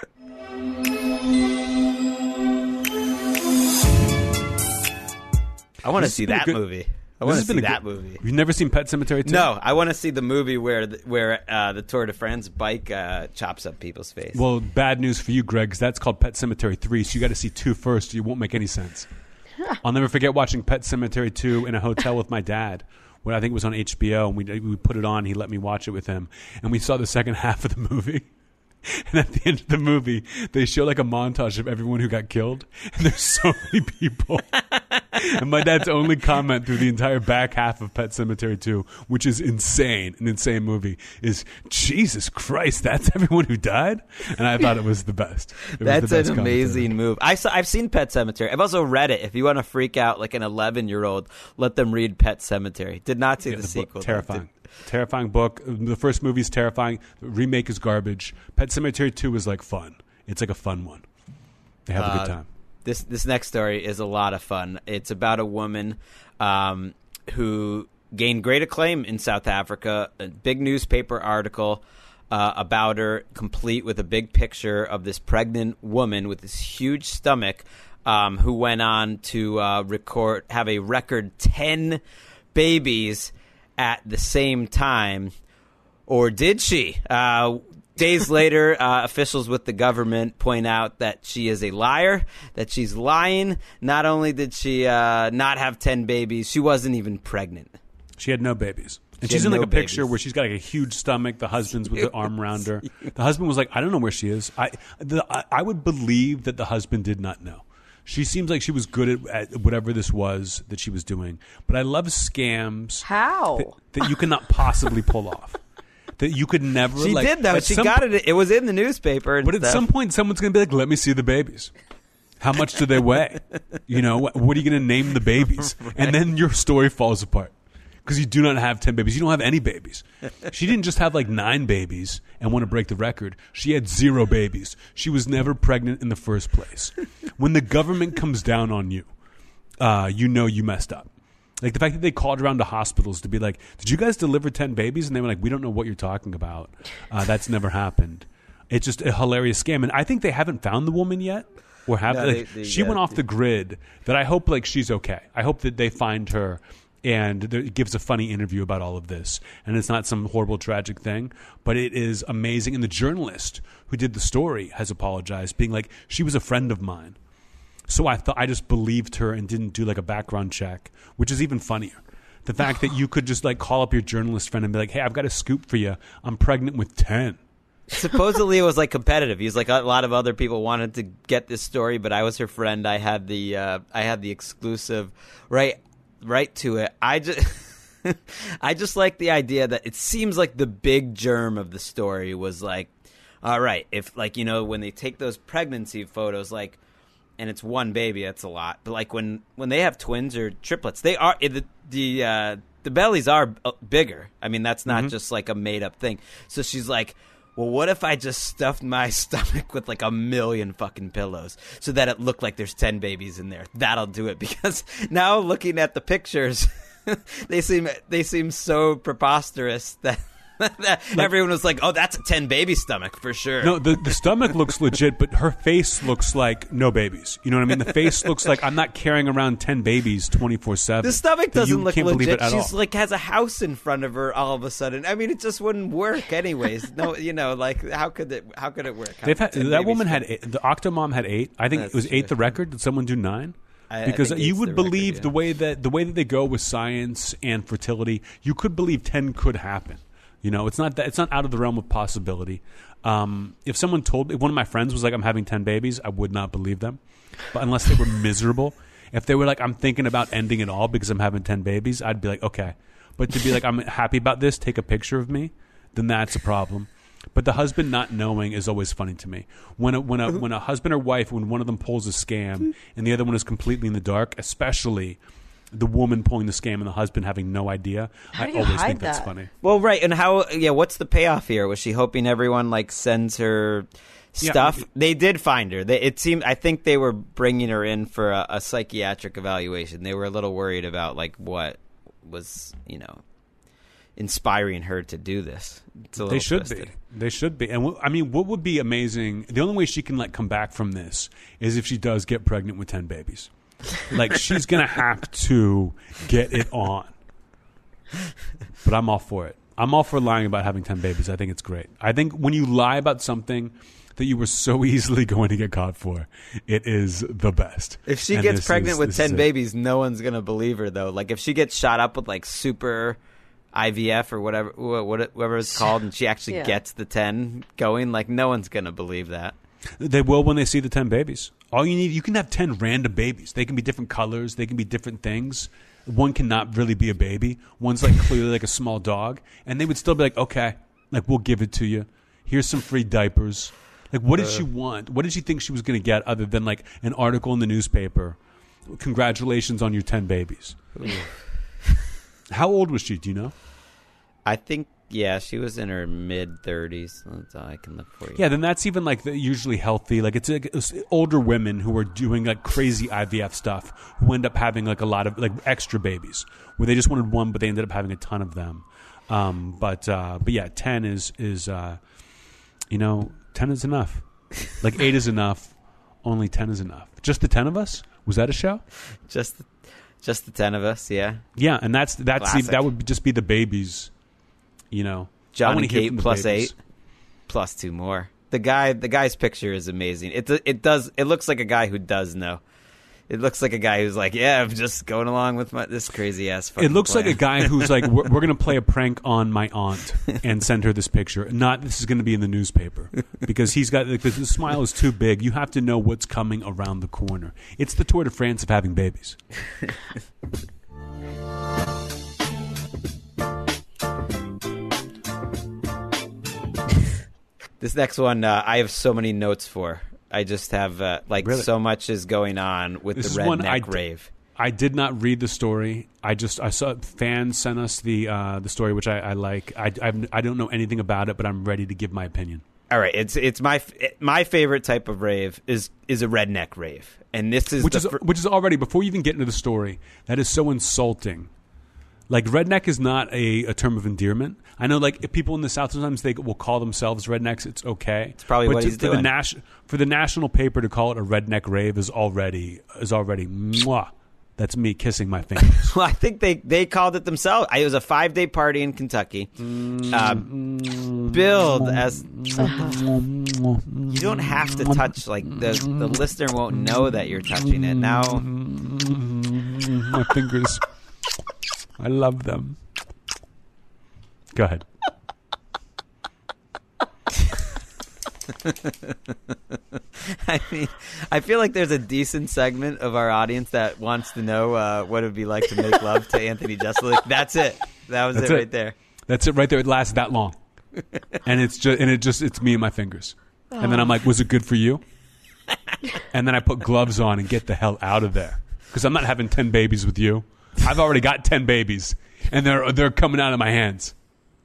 I want to This see has been a that good- movie. I This want has to been see a that good- movie. You've never seen Pet Sematary two? No, I want to see the movie where the, where uh, the Tour de France bike uh, chops up people's face. Well, bad news for you, Greg, 'cause that's called Pet Sematary three, so you got to see two first, or it won't make any sense. I'll never forget watching Pet Sematary two in a hotel with my dad, when I think it was on H B O, and we, we put it on. He let me watch it with him, and we saw the second half of the movie. And at the end of the movie, they show like a montage of everyone who got killed, and there's so many people. And my dad's only comment through the entire back half of Pet Sematary two, which is insane, an insane movie, is Jesus Christ, that's everyone who died? And I thought it was the best. It was the That's best an commentary. amazing move. I saw, I've seen Pet Sematary. I've also read it. If you want to freak out like an eleven-year-old, let them read Pet Sematary. Did not see Yeah, the, the sequel. book, terrifying. Terrifying book. The first movie is terrifying. The remake is garbage. Pet Sematary two is like fun. It's like a fun one. They have a Uh, good time. This this next story is a lot of fun. It's about a woman um, who gained great acclaim in South Africa. A big newspaper article uh, about her, complete with a big picture of this pregnant woman with this huge stomach, um, who went on to uh, record have a record ten babies at the same time. Or did she? Uh, days later, uh, officials with the government point out that she is a liar, that she's lying. Not only did she uh, not have ten babies, she wasn't even pregnant. She had no babies. And She she's had in like no a picture babies. where she's got like a huge stomach. The husband's with the arm around her. The husband was like, I don't know where she is. I, the, I, I would believe that the husband did not know. She seems like she was good at, at whatever this was that she was doing. But I love scams How? that, that you cannot possibly pull off. That you could never. She like, did, though. at She some got po- it. It was in the newspaper. And But at stuff. some point, someone's going to be like, let me see the babies. How much do they weigh? You know, what, what are you going to name the babies? Right. And then your story falls apart because you do not have ten babies. You don't have any babies. She didn't just have like nine babies and want to break the record. She had zero babies. She was never pregnant in the first place. When the government comes down on you, uh, you know you messed up. Like the fact that they called around to hospitals to be like, did you guys deliver ten babies? And they were like, we don't know what you're talking about. Uh, that's never happened. It's just a hilarious scam. And I think they haven't found the woman yet. Or have no, like, they, they, she yeah, went off they, the grid. That I hope like she's okay. I hope that they find her and there, it gives a funny interview about all of this. And it's not some horrible tragic thing, but it is amazing. And the journalist who did the story has apologized, being like, she was a friend of mine. So I thought I just believed her and didn't do like a background check, which is even funnier. The fact that you could just like call up your journalist friend and be like, hey, I've got a scoop for you. I'm pregnant with ten. Supposedly it was like competitive. He's like, a lot of other people wanted to get this story, but I was her friend. I had the uh, I had the exclusive right right to it. I just I just like the idea that it seems like the big germ of the story was like, all right, if like, you know, when they take those pregnancy photos, like, and it's one baby, that's a lot. But like when, when they have twins or triplets, they are the the uh, the bellies are bigger. I mean, that's not mm-hmm. just like a made up thing. So she's like, well, what if I just stuffed my stomach with like a million fucking pillows so that it looked like there's ten babies in there? That'll do it. Because now looking at the pictures, they seem they seem so preposterous that. Like, everyone was like, oh, that's a ten baby stomach for sure. No, the, the stomach looks legit, but her face looks like no babies. You know what I mean? The face looks like I'm not carrying around ten babies twenty-four seven. The stomach doesn't you look can't legit. It She's all. like has a house in front of her all of a sudden. I mean, it just wouldn't work anyways. No, you know, like how could it how could it work? How They've had, that woman stomach? had eight, the Octomom had eight. I think That's it was true. eight the record. Did someone do nine? I, Because I think you it's would the believe record, yeah. the way that the way that they go with science and fertility, you could believe ten could happen. You know, it's not that it's not out of the realm of possibility. Um, if someone told, if one of my friends was like, "I'm having ten babies," I would not believe them, but unless they were miserable. If they were like, "I'm thinking about ending it all because I'm having ten babies," I'd be like, "Okay." But to be like, "I'm happy about this," take a picture of me, then that's a problem. But the husband not knowing is always funny to me. When a, when a when a husband or wife, when one of them pulls a scam and the other one is completely in the dark, especially the woman pulling the scam and the husband having no idea, How I do you always hide think that's that? funny. Well, right, and how? Yeah, what's the payoff here? Was she hoping everyone like sends her stuff? Yeah. They did find her. They, it seemed. I think they were bringing her in for a, a psychiatric evaluation. They were a little worried about like what was, you know, inspiring her to do this. It's a little They should twisted. be. They should be. And w- I mean, what would be amazing? The only way she can like come back from this is if she does get pregnant with ten babies. Like she's gonna have to get it on. But I'm all for it. I'm all for lying about having ten babies. I think it's great. I think when you lie about something that you were so easily going to get caught for, it is the best. If she And gets this pregnant is- with this ten is it. babies, no one's gonna believe her though. Like if she gets shot up with like super I V F or whatever, wha- what- whatever it's called, and she actually Yeah. gets the ten going, like no one's gonna believe that. They will when they see the ten babies. All you need, you can have ten random babies. They can be different colors. They can be different things. One cannot really be a baby. One's like clearly like a small dog. And they would still be like, okay, like we'll give it to you. Here's some free diapers. Like what did she want? What did she think she was going to get other than like an article in the newspaper? Congratulations on your ten babies. How old was she? Do you know? I think, yeah, she was in her mid thirties. That's all I can look for you. Yeah, then that's even like the usually healthy. Like it's, like it's older women who are doing like crazy I V F stuff who end up having like a lot of like extra babies where they just wanted one, but they ended up having a ton of them. Um, but uh, but yeah, ten is is uh, you know ten is enough. Like eight is enough. Only ten is enough. Just the ten of us. Was that a show? Just, just the ten of us. Yeah, Yeah, and that's that's the, Classic. that would just be the babies. You know, I John wanna and hear Kate from the plus babies. eight, plus two more. The guy, the guy's picture is amazing. It it does. It looks like a guy who does know. It looks like a guy who's like, yeah, I'm just going along with my, this crazy ass. It looks plan. like a guy who's like, we're, we're going to play a prank on my aunt and send her this picture. Not this is going to be in the newspaper because he's got like, the, the smile is too big. You have to know what's coming around the corner. It's the Tour de France of having babies. This next one, uh, I have so many notes for. I just have uh, like Really? so much is going on with This is the one redneck I d- rave. I did not read the story. I just I saw fans sent us the uh, the story, which I, I like. I I've, I don't know anything about it, but I'm ready to give my opinion. All right, it's it's my my favorite type of rave is is a redneck rave, and this is which the is fir- which is already, before you even get into the story, that is so insulting. Like, redneck is not a, a term of endearment. I know, like, if people in the South sometimes they will call themselves rednecks, it's okay. It's probably but what to, he's for doing. The nas- for the national paper to call it a redneck rave is already is already mwah. That's me kissing my fingers. Well, I think they, they called it themselves. It was a five day party in Kentucky. Uh, billed as you don't have to touch, like the the listener won't know that you're touching it now. My fingers. I love them. Go ahead. I mean, I feel like there's a decent segment of our audience that wants to know uh, what it would be like to make love to Anthony Jeselnik. That's it. That was That's it, it right there. That's it right there. It lasts that long, and it's just and it just it's me and my fingers. And then I'm like, was it good for you? And then I put gloves on and get the hell out of there, because I'm not having ten babies with you. I've already got ten babies, and they're they're coming out of my hands.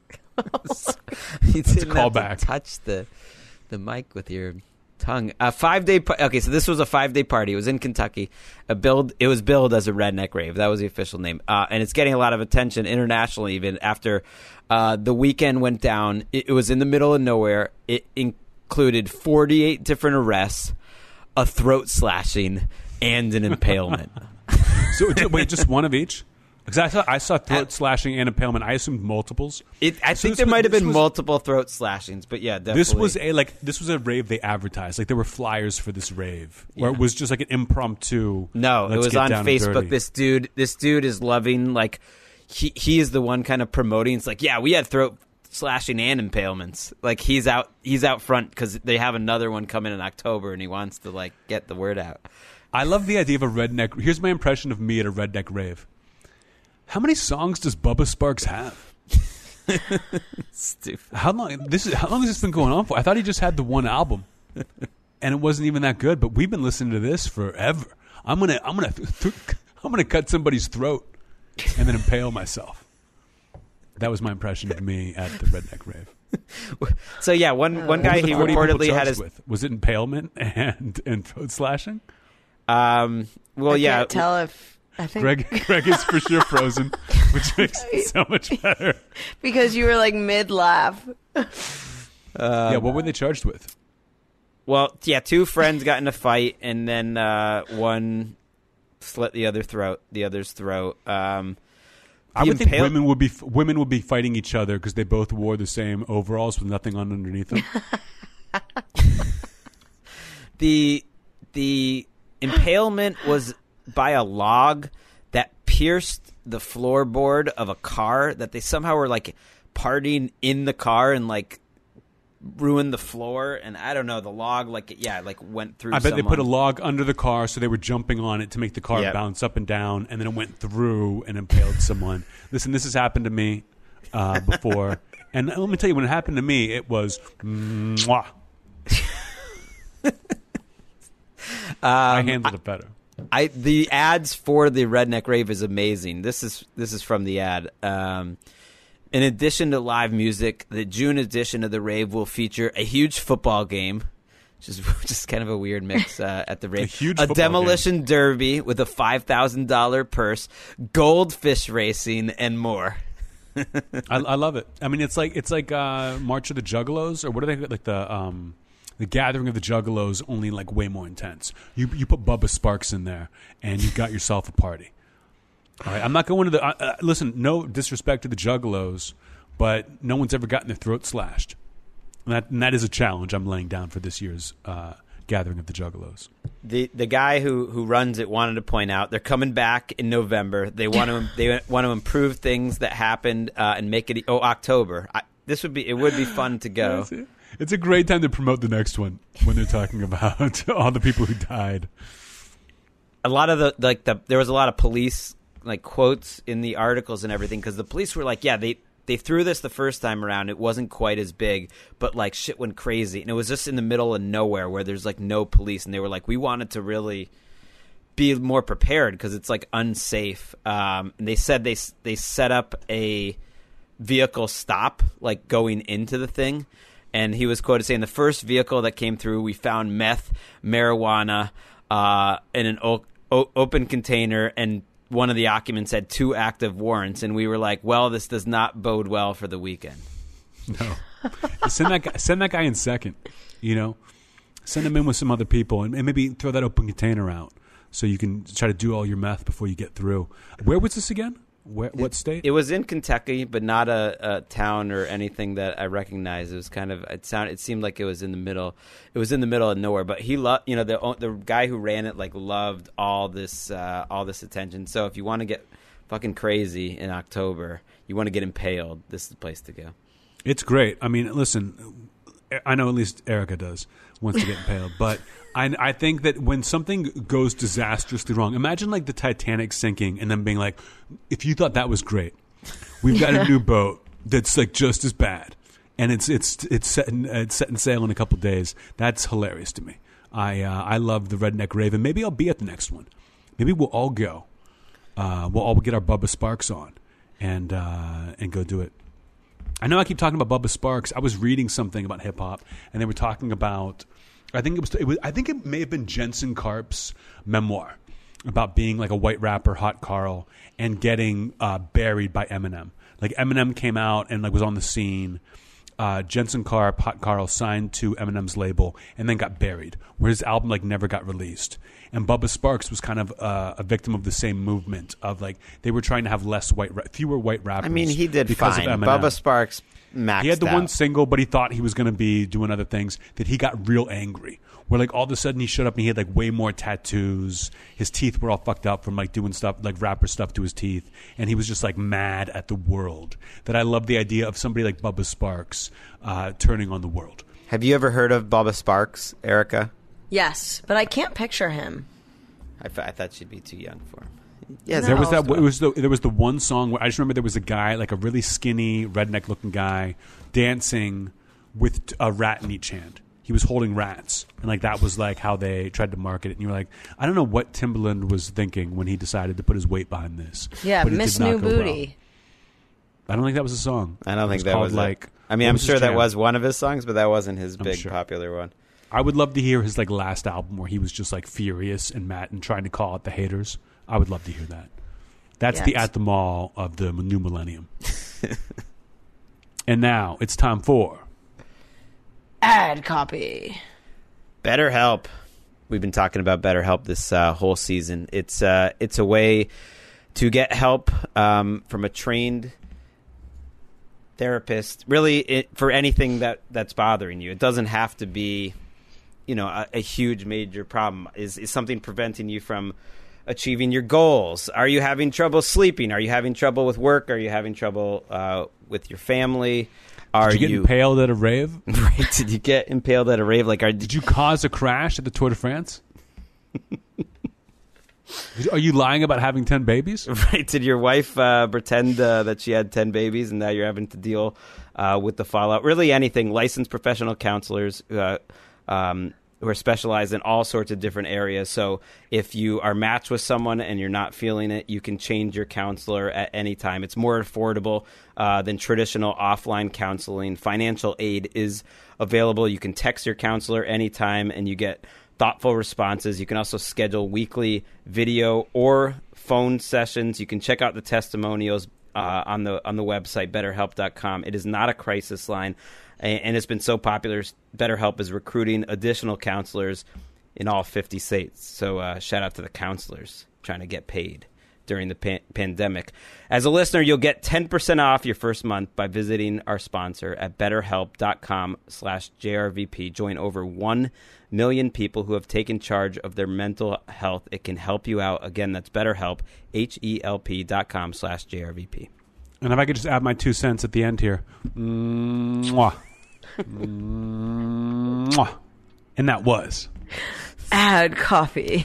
You didn't call have back. to touch the the mic with your tongue. A five day. Pa- okay, so this was a five day party. It was in Kentucky. A billed. It was billed as a redneck rave. That was the official name, uh, and it's getting a lot of attention internationally. Even after uh, the weekend went down, it, it was in the middle of nowhere. It included forty-eight different arrests, a throat slashing, and an impalement. So wait, just one of each? Because I saw I saw throat slashing and impalement. I assumed multiples. It, I So think this there was- might have this been was- multiple throat slashings, but yeah, definitely. This was a like this was a rave they advertised. Like, there were flyers for this rave, where Yeah. it was just like an impromptu. No, it let's was get on down and dirty. Facebook. This dude, this dude is loving, like, he he is the one kind of promoting. It's like, yeah, we had throat slashing and impalements. Like, he's out he's out front because they have another one coming in October, and he wants to, like, get the word out. I love the idea of a redneck. Here's my impression of me at a redneck rave. How many songs does Bubba Sparks have? Stupid. How long? This is how long has this been going on for? I thought he just had the one album, and it wasn't even that good. But we've been listening to this forever. I'm gonna, I'm gonna, th- th- I'm gonna cut somebody's throat and then impale myself. That was my impression of me at the redneck rave. So yeah, one one guy What were he the forty people reportedly had charged his. with? Was it impalement and and throat slashing? Um. Well, I yeah. can't tell if I think Greg, Greg is for sure frozen, which makes it so much better. because you were like mid laugh. yeah, what were they charged with? Well, yeah, two friends got in a fight, and then uh, one slit the other throat, the other's throat. Um, I the would think impale- women would be women would be fighting each other because they both wore the same overalls with nothing on underneath them. the the impalement was by a log that pierced the floorboard of a car that they somehow were like partying in the car and like ruined the floor, and I don't know, the log like yeah like went through I bet they someone. put a log under the car, so they were jumping on it to make the car Yep. bounce up and down, and then it went through and impaled someone. Listen, this has happened to me uh, before, and let me tell you, when it happened to me, it was mwah. I handled it better. I the ads for the redneck rave is amazing. This is this is from the ad. Um, in addition to live music, the June edition of the rave will feature a huge football game, which is just kind of a weird mix uh, at the rave. A huge a football demolition derby with a five thousand dollar purse, goldfish racing, and more. I, I love it. I mean, it's like it's like uh, March of the Juggalos, or what are they like the um, the Gathering of the Juggalos? Only like way more intense. You you put Bubba Sparks in there, and you got yourself a party. All right, I'm not going to the uh, uh, listen. No disrespect to the Juggalos, but no one's ever gotten their throat slashed, and that and that is a challenge I'm laying down for this year's uh, Gathering of the Juggalos. The the guy who, who runs it wanted to point out they're coming back in November. They want to they want to improve things that happened uh, and make it oh October. I, this would be it would be fun to go. It's a great time to promote the next one when they're talking about all the people who died. A lot of the like the there was a lot of police like quotes in the articles and everything because the police were like, yeah, they they threw this the first time around. It wasn't quite as big, but like shit went crazy, and it was just in the middle of nowhere where there's like no police, and they were like, we wanted to really be more prepared because it's like unsafe. Um, and they said they they set up a vehicle stop like going into the thing. and he was quoted saying, "The first vehicle that came through, we found meth, marijuana, uh, in an o- o- open container, and one of the occupants had two active warrants." And we were like, "Well, this does not bode well for the weekend." No, send that guy, send that guy in second. You know, send him in with some other people, and, and maybe throw that open container out so you can try to do all your meth before you get through. Where was this again? Where, what state? It was in Kentucky, but not a, a town or anything that I recognized. It was kind of it sounded. It seemed like it was in the middle. It was in the middle of nowhere. But he loved, you know, the the guy who ran it like loved all this uh, all this attention. So if you want to get fucking crazy in October, you want to get impaled, this is the place to go. It's great. I mean, listen, I know at least Erica does wants to get impaled, but I, I think that when something goes disastrously wrong, imagine like the Titanic sinking and then being like, if you thought that was great, we've got a new boat that's like just as bad, and it's it's it's setting it's setting sail in a couple days. That's hilarious to me. I uh, I love the Redneck Raven. Maybe I'll be at the next one. Maybe we'll all go. Uh, we'll all get our Bubba Sparks on and uh, and go do it. I know I keep talking about Bubba Sparks. I was reading something about hip hop, and they were talking about. I think it was, it was. I think it may have been Jensen Karp's memoir about being like a white rapper, Hot Carl, and getting uh, buried by Eminem. Like Eminem came out and like was on the scene. Uh, Jensen Karp, Hot Carl, signed to Eminem's label and then got buried, where his album like never got released. And Bubba Sparks was kind of uh, a victim of the same movement of like they were trying to have less white, ra- fewer white rappers. I mean, he did because fine. Of Bubba Sparks maxed He had the out. one single, but he thought he was going to be doing other things. That he got real angry. Where like all of a sudden he showed up and he had like way more tattoos. His teeth were all fucked up from like doing stuff like rapper stuff to his teeth, and he was just like mad at the world. That I love the idea of somebody like Bubba Sparks uh, turning on the world. Have you ever heard of Bubba Sparks, Erica? Yes, but I can't picture him. I, f- I thought she'd be too young for him. Yeah, There was that. It was the, there was the one song where I just remember there was a guy, like a really skinny redneck looking guy, dancing with a rat in each hand. He was holding rats, and like that was like how they tried to market it. And you were like, I don't know what Timbaland was thinking when he decided to put his weight behind this. Yeah, but it Miss did not New go Booty. well. I don't think that was a song. I don't It think was that called, was like. It. I mean, what I'm was his sure that jam? was one of his songs, but that wasn't his I'm big sure. popular one. I would love to hear his like last album where he was just like furious and mad and trying to call out the haters. I would love to hear that. That's the Yes. At the Mall of the new millennium. And now it's time for Ad copy. BetterHelp. We've been talking about BetterHelp this uh, whole season. It's uh, it's a way to get help um, from a trained therapist, really, it, for anything that, that's bothering you. It doesn't have to be, you know, a, a huge major problem. Is is something preventing you from achieving your goals? Are you having trouble sleeping? Are you having trouble with work? Are you having trouble uh, with your family? Are Did you get you impaled at a rave? right? Did you get impaled at a rave? Like, are Did you cause a crash at the Tour de France? Are you lying about having ten babies? right? Did your wife uh, pretend uh, that she had ten babies, and now you're having to deal uh, with the fallout? Really, anything. Licensed professional counselors uh, um, who are specialized in all sorts of different areas. So if you are matched with someone and you're not feeling it, you can change your counselor at any time. It's more affordable uh, than traditional offline counseling. Financial aid is available. You can text your counselor anytime, and you get thoughtful responses. You can also schedule weekly video or phone sessions. You can check out the testimonials uh, on the on the website, better help dot com. It is not a crisis line, and, and it's been so popular. BetterHelp is recruiting additional counselors in all fifty states. So uh, shout out to the counselors trying to get paid during the pan- pandemic. As a listener, you'll get ten percent off your first month by visiting our sponsor at betterhelp dot com slash J R V P. Join over one million people who have taken charge of their mental health. It can help you out. Again, that's BetterHelp, H E L P dot com slash J R V P. And if I could just add my two cents at the end here. Mwah. Mwah. And that was Ad copy.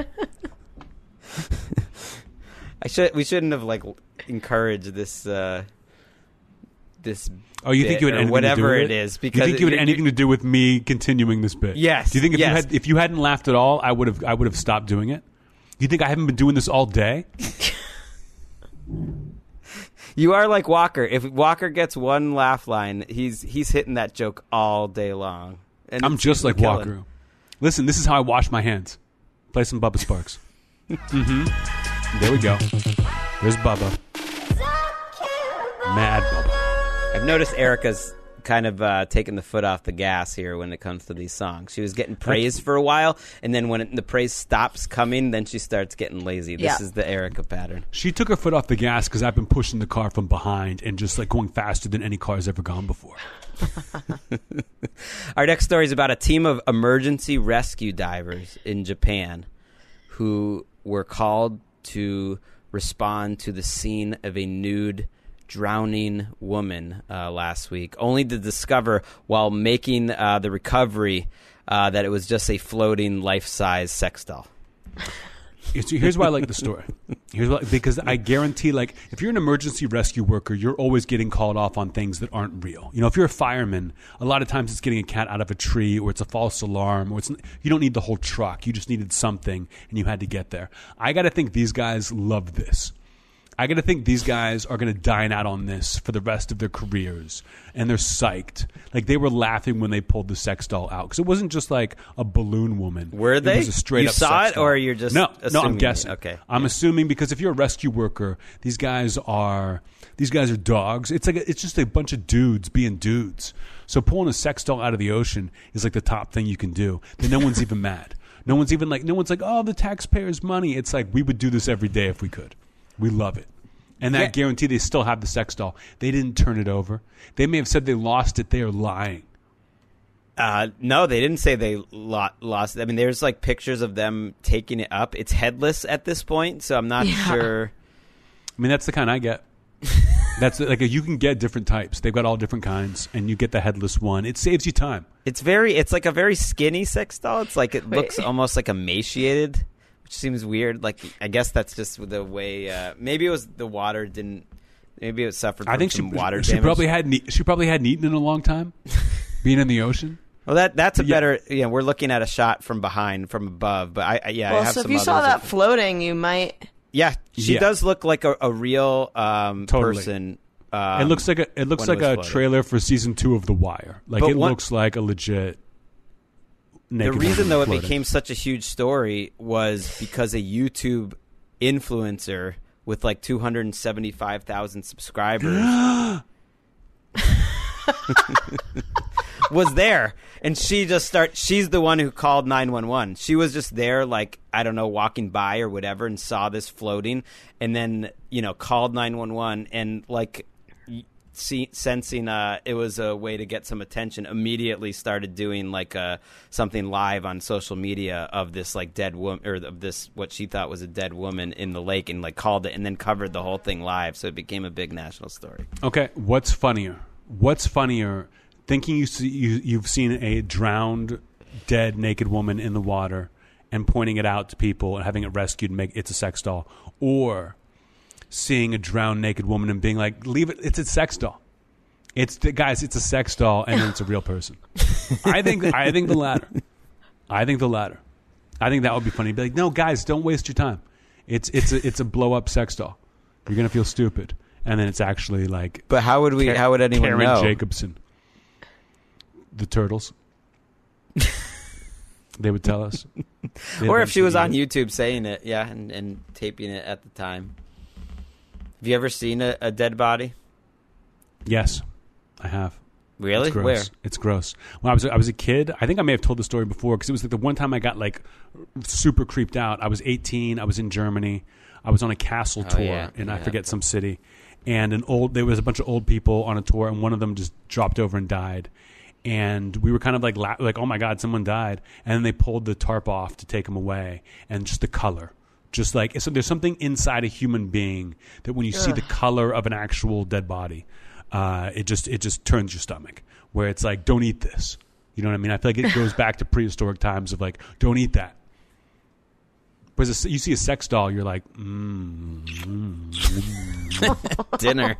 I should. We shouldn't have like encouraged this. Uh, this. Oh, you think bit you had or anything whatever to do with it it? is? You Because think you had it- anything to do with me continuing this bit? Yes, Do you think if yes. you had if you hadn't laughed at all, I would have I would have stopped doing it? You think I haven't been doing this all day? You are like Walker. If Walker gets one laugh line, he's he's hitting that joke all day long. And I'm just like killing. Walker. Listen, this is how I wash my hands. Play some Bubba Sparks. mm-hmm. There we go. There's Bubba. Mad Bubba. I've noticed Erica's kind of uh, taking the foot off the gas here when it comes to these songs. She was getting praised for a while, and then when it, the praise stops coming, then she starts getting lazy. This Yeah. is the Erica pattern. She took her foot off the gas because I've been pushing the car from behind and just like going faster than any car's ever gone before. Our next story is about a team of emergency rescue divers in Japan who were called to respond to the scene of a nude drowning woman uh, last week, only to discover while making uh, the recovery uh, that it was just a floating life-size sex doll. Here's why I like the story. Here's why, because I guarantee, like, if you're an emergency rescue worker, you're always getting called off on things that aren't real. You know, if you're a fireman, a lot of times it's getting a cat out of a tree, or it's a false alarm, or it's you don't need the whole truck. You just needed something, and you had to get there. I got to think these guys love this. I got to think these guys are going to dine out on this for the rest of their careers, and they're psyched. Like, they were laughing when they pulled the sex doll out because it wasn't just like a balloon woman. Were they? It was a straight You up saw sex it, doll. or you're just no, no? assuming I'm guessing. it? Okay, I'm yeah. assuming because if you're a rescue worker, these guys are these guys are dogs. It's like a, it's just a bunch of dudes being dudes. So pulling a sex doll out of the ocean is like the top thing you can do. Then no one's even mad. No one's even like no one's like, oh, the taxpayers' money. It's like we would do this every day if we could. We love it. And that Yeah. guarantee they still have the sex doll. They didn't turn it over. They may have said they lost it. They are lying. Uh, no, they didn't say they lo- lost it. I mean, there's like pictures of them taking it up. It's headless at this point, so I'm not Yeah. sure. I mean, that's the kind I get. That's like a, you can get different types. They've got all different kinds, and you get the headless one. It saves you time. It's very. It's like a very skinny sex doll. It's like it Wait. looks almost like emaciated, which seems weird. Like I guess that's just the way. Uh, maybe it was the water didn't. Maybe it suffered. From I think she some water she damage. probably hadn't e- she probably hadn't eaten in a long time, being in the ocean. Well, that that's a Yeah. better. Yeah, we're looking at a shot from behind, from above. But I, I yeah, I Well, have so if some you saw others that floating, you might. Yeah, she Yeah. does look like a, a real um, Totally. person. Um, it looks like a it looks when like it was a floating. trailer for season two of The Wire. Like But it one- looks like a legit. The naked reason, woman though, it floating. became such a huge story was because a YouTube influencer with like two hundred seventy-five thousand subscribers was there, and she just start. She's the one who called nine one one. She was just there, like I don't know, walking by or whatever, and saw this floating, and then you know called nine one one, and like. See, sensing uh, it was a way to get some attention, immediately started doing like uh, something live on social media of this like dead woman, or of this what she thought was a dead woman in the lake, and like called it, and then covered the whole thing live, so it became a big national story. Okay, what's funnier? What's funnier? Thinking you see you you've seen a drowned, dead, naked woman in the water, and pointing it out to people and having it rescued and make it's a sex doll, or seeing a drowned naked woman and being like, leave it, it's a sex doll. It's the guys, it's a sex doll, and then it's a real person. I think I think the latter. I think the latter. I think that would be funny. Be like, no, guys, don't waste your time. It's it's a it's a blow up sex doll. You're gonna feel stupid, and then it's actually like. But how would we? Ka- how would anyone Karen know? Jacobson, the Turtles. They would tell us. They'd Or if she was on eventually- YouTube saying it, yeah, and, and taping it at the time. Have you ever seen a, a dead body? Yes, I have. Really? It's gross. Where? It's gross. When I was I was a kid, I think I may have told the story before because it was like the one time I got like super creeped out. I was eighteen. I was in Germany. I was on a castle Oh, tour yeah. in I Yeah. forget some city, and an old there was a bunch of old people on a tour, and one of them just dropped over and died. And we were kind of like la- like oh my god, someone died, and then they pulled the tarp off to take him away, and just the color. Just like so, there's something inside a human being that when you see the color of an actual dead body, uh, it just it just turns your stomach. Where it's like, don't eat this. You know what I mean? I feel like it goes back to prehistoric times of like, don't eat that. Whereas you see a sex doll, you're like, mm, mm, mm. Dinner.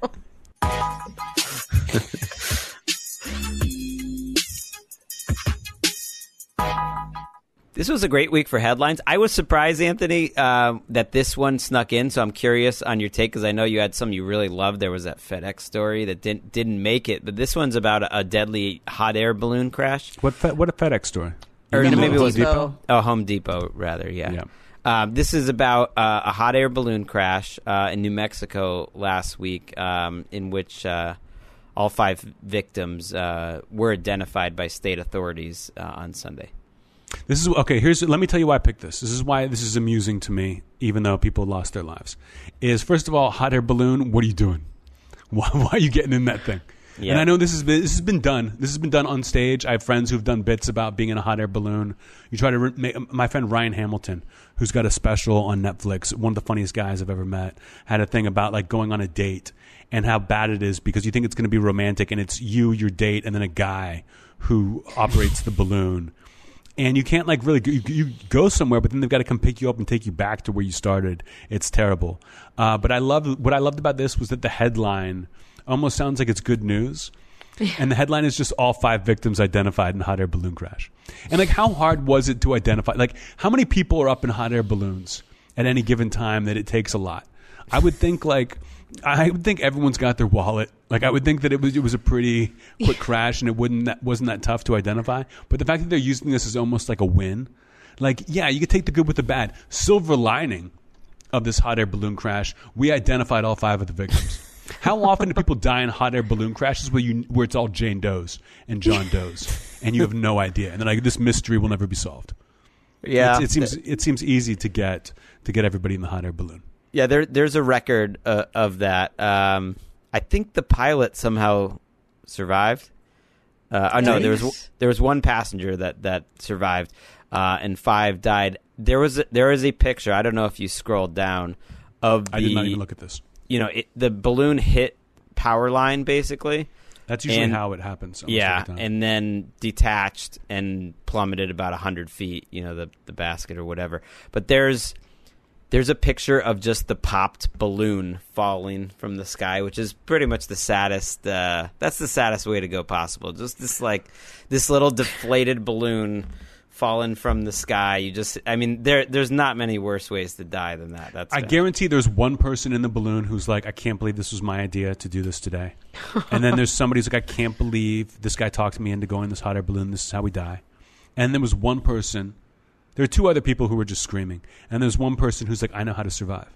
This was a great week for headlines. I was surprised, Anthony, uh, that this one snuck in. So I'm curious on your take because I know you had some you really loved. There was that FedEx story that didn't didn't make it, but this one's about a, a deadly hot air balloon crash. What fe- what a FedEx story? Or You mean maybe it Home was Depot? Oh, Home Depot, rather. Yeah. Yeah. Um, this is about uh, a hot air balloon crash uh, in New Mexico last week, um, in which uh, all five victims uh, were identified by state authorities uh, on Sunday. This is okay. Here's let me tell you why I picked this. This is why this is amusing to me, even though people lost their lives. Is first of all, hot air balloon. What are you doing? Why, why are you getting in that thing? Yeah. And I know this has been this has been done. This has been done on stage. I have friends who've done bits about being in a hot air balloon. You try to re- make, my friend Ryan Hamilton, who's got a special on Netflix. One of the funniest guys I've ever met. Had a thing about like going on a date and how bad it is because you think it's going to be romantic and it's you, your date, and then a guy who operates the balloon. And you can't like really you, you go somewhere, but then they've got to come pick you up and take you back to where you started. It's terrible. Uh, but I love what I loved about this was that the headline almost sounds like it's good news, and the headline is just all five victims identified in hot air balloon crash. And like, how hard was it to identify? Like, how many people are up in hot air balloons at any given time that it takes a lot? I would think like. I would think everyone's got their wallet. Like I would think that it was it was a pretty quick crash and it wouldn't that wasn't that tough to identify. But the fact that they're using this is almost like a win. Like yeah, you could take the good with the bad. Silver lining of this hot air balloon crash, we identified all five of the victims. How often do people die in hot air balloon crashes where you where it's all Jane Does and John Does and you have no idea and then like this mystery will never be solved. Yeah, It's, it seems it seems easy to get to get everybody in the hot air balloon. Yeah, there, there's a record uh, of that. Um, I think the pilot somehow survived. Uh, oh, no, there was there was one passenger that, that survived, uh, and five died. There was a, there is a picture. I don't know if you scrolled down of the. I did not even look at this. You know, it, the balloon hit power line basically. That's usually and, how it happens. Yeah, and then detached and plummeted about a hundred feet. You know, the the basket or whatever. But there's. There's a picture of just the popped balloon falling from the sky, which is pretty much the saddest. Uh, that's the saddest way to go possible. Just this like this little deflated balloon falling from the sky. You just, I mean, there there's not many worse ways to die than that. That's I bad. guarantee there's one person in the balloon who's like, I can't believe this was my idea to do this today. And then there's somebody who's like, I can't believe this guy talked me into going in this hot air balloon. This is how we die. And there was one person. There are two other people who were just screaming. And there's one person who's like, I know how to survive.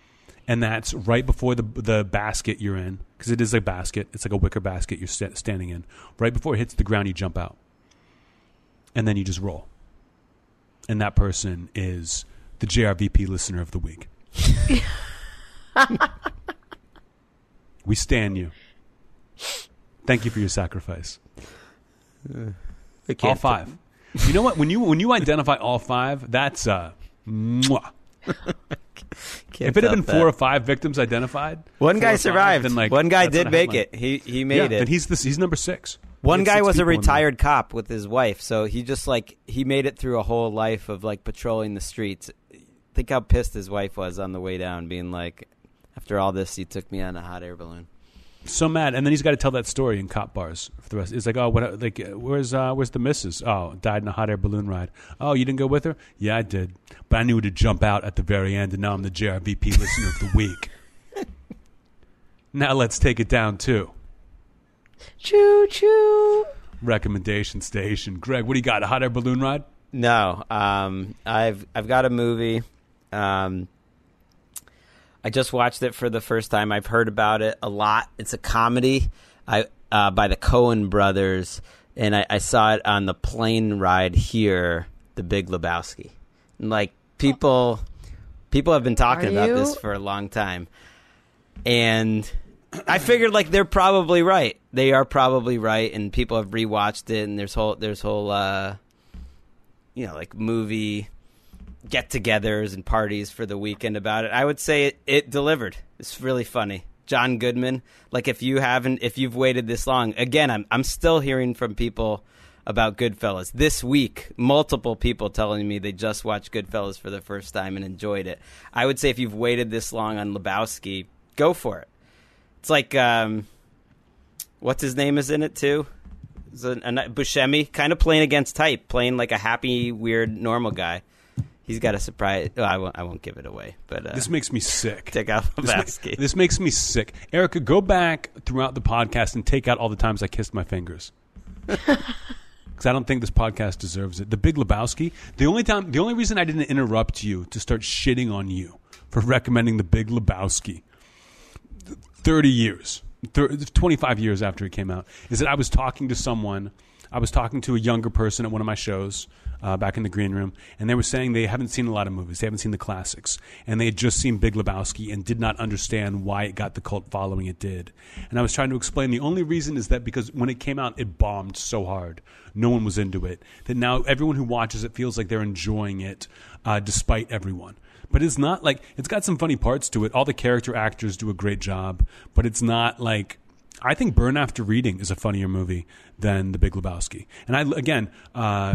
And that's right before the the basket you're in, because it is a basket. It's like a wicker basket you're st- standing in. Right before it hits the ground, you jump out. And then you just roll. And that person is the J R V P listener of the week. We stand you. Thank you for your sacrifice. All five. You know what? When you when you identify all five, that's uh, mwah. If it had been four that. or five victims identified, One guy five, survived. then, like, One guy that's did not a make headline. it. He he Yeah, made then it. he's this. He's number six. One He had guy six was a people in there. retired cop with his wife, so he just like he made it through a whole life of like patrolling the streets. Think how pissed his wife was on the way down, being like, "After all this, you took me on a hot air balloon." So mad, and then he's got to tell that story in cop bars for the rest. It's like, oh, what? Like, uh, where's uh, where's the missus? Oh, died in a hot air balloon ride. Oh, you didn't go with her? Yeah, I did, but I knew to jump out at the very end, and now I'm the J R V P listener of the week. Now let's take it down too. Choo choo. Recommendation station. Greg, what do you got? A hot air balloon ride? No, um, I've I've got a movie. Um, I just watched it for the first time. I've heard about it a lot. It's a comedy I, uh, by the Coen brothers, and I, I saw it on the plane ride here, The Big Lebowski. And like people, people have been talking Are about you? this for a long time, and I figured like they're probably right. They are probably right, and people have rewatched it, and there's whole there's whole uh, you know like movie get-togethers and parties for the weekend about it. I would say it, it delivered. It's really funny. John Goodman. Like if you haven't, if you've waited this long, again, I'm I'm still hearing from people about Goodfellas this week. Multiple people telling me they just watched Goodfellas for the first time and enjoyed it. I would say if you've waited this long on Lebowski, go for it. It's like, um, what's his name is in it too? He's a, a Buscemi, kind of playing against type, playing like a happy, weird, normal guy. He's got a surprise. Oh, I won't. I won't give it away. But uh, this makes me sick. Take out this, Lebowski. ma- this makes me sick. Erica, go back throughout the podcast and take out all the times I kissed my fingers. Because I don't think this podcast deserves it. The Big Lebowski. The only time, the only reason I didn't interrupt you to start shitting on you for recommending The Big Lebowski, thirty years, thirty, twenty-five years after it came out, is that I was talking to someone. I was talking to a younger person at one of my shows uh, back in the green room, and they were saying they haven't seen a lot of movies. They haven't seen the classics, and they had just seen Big Lebowski and did not understand why it got the cult following it did. And I was trying to explain the only reason is that because when it came out, it bombed so hard. No one was into it. That now everyone who watches it feels like they're enjoying it uh, despite everyone. But it's not like – it's got some funny parts to it. All the character actors do a great job, but it's not like – I think Burn After Reading is a funnier movie than The Big Lebowski. And I again, uh,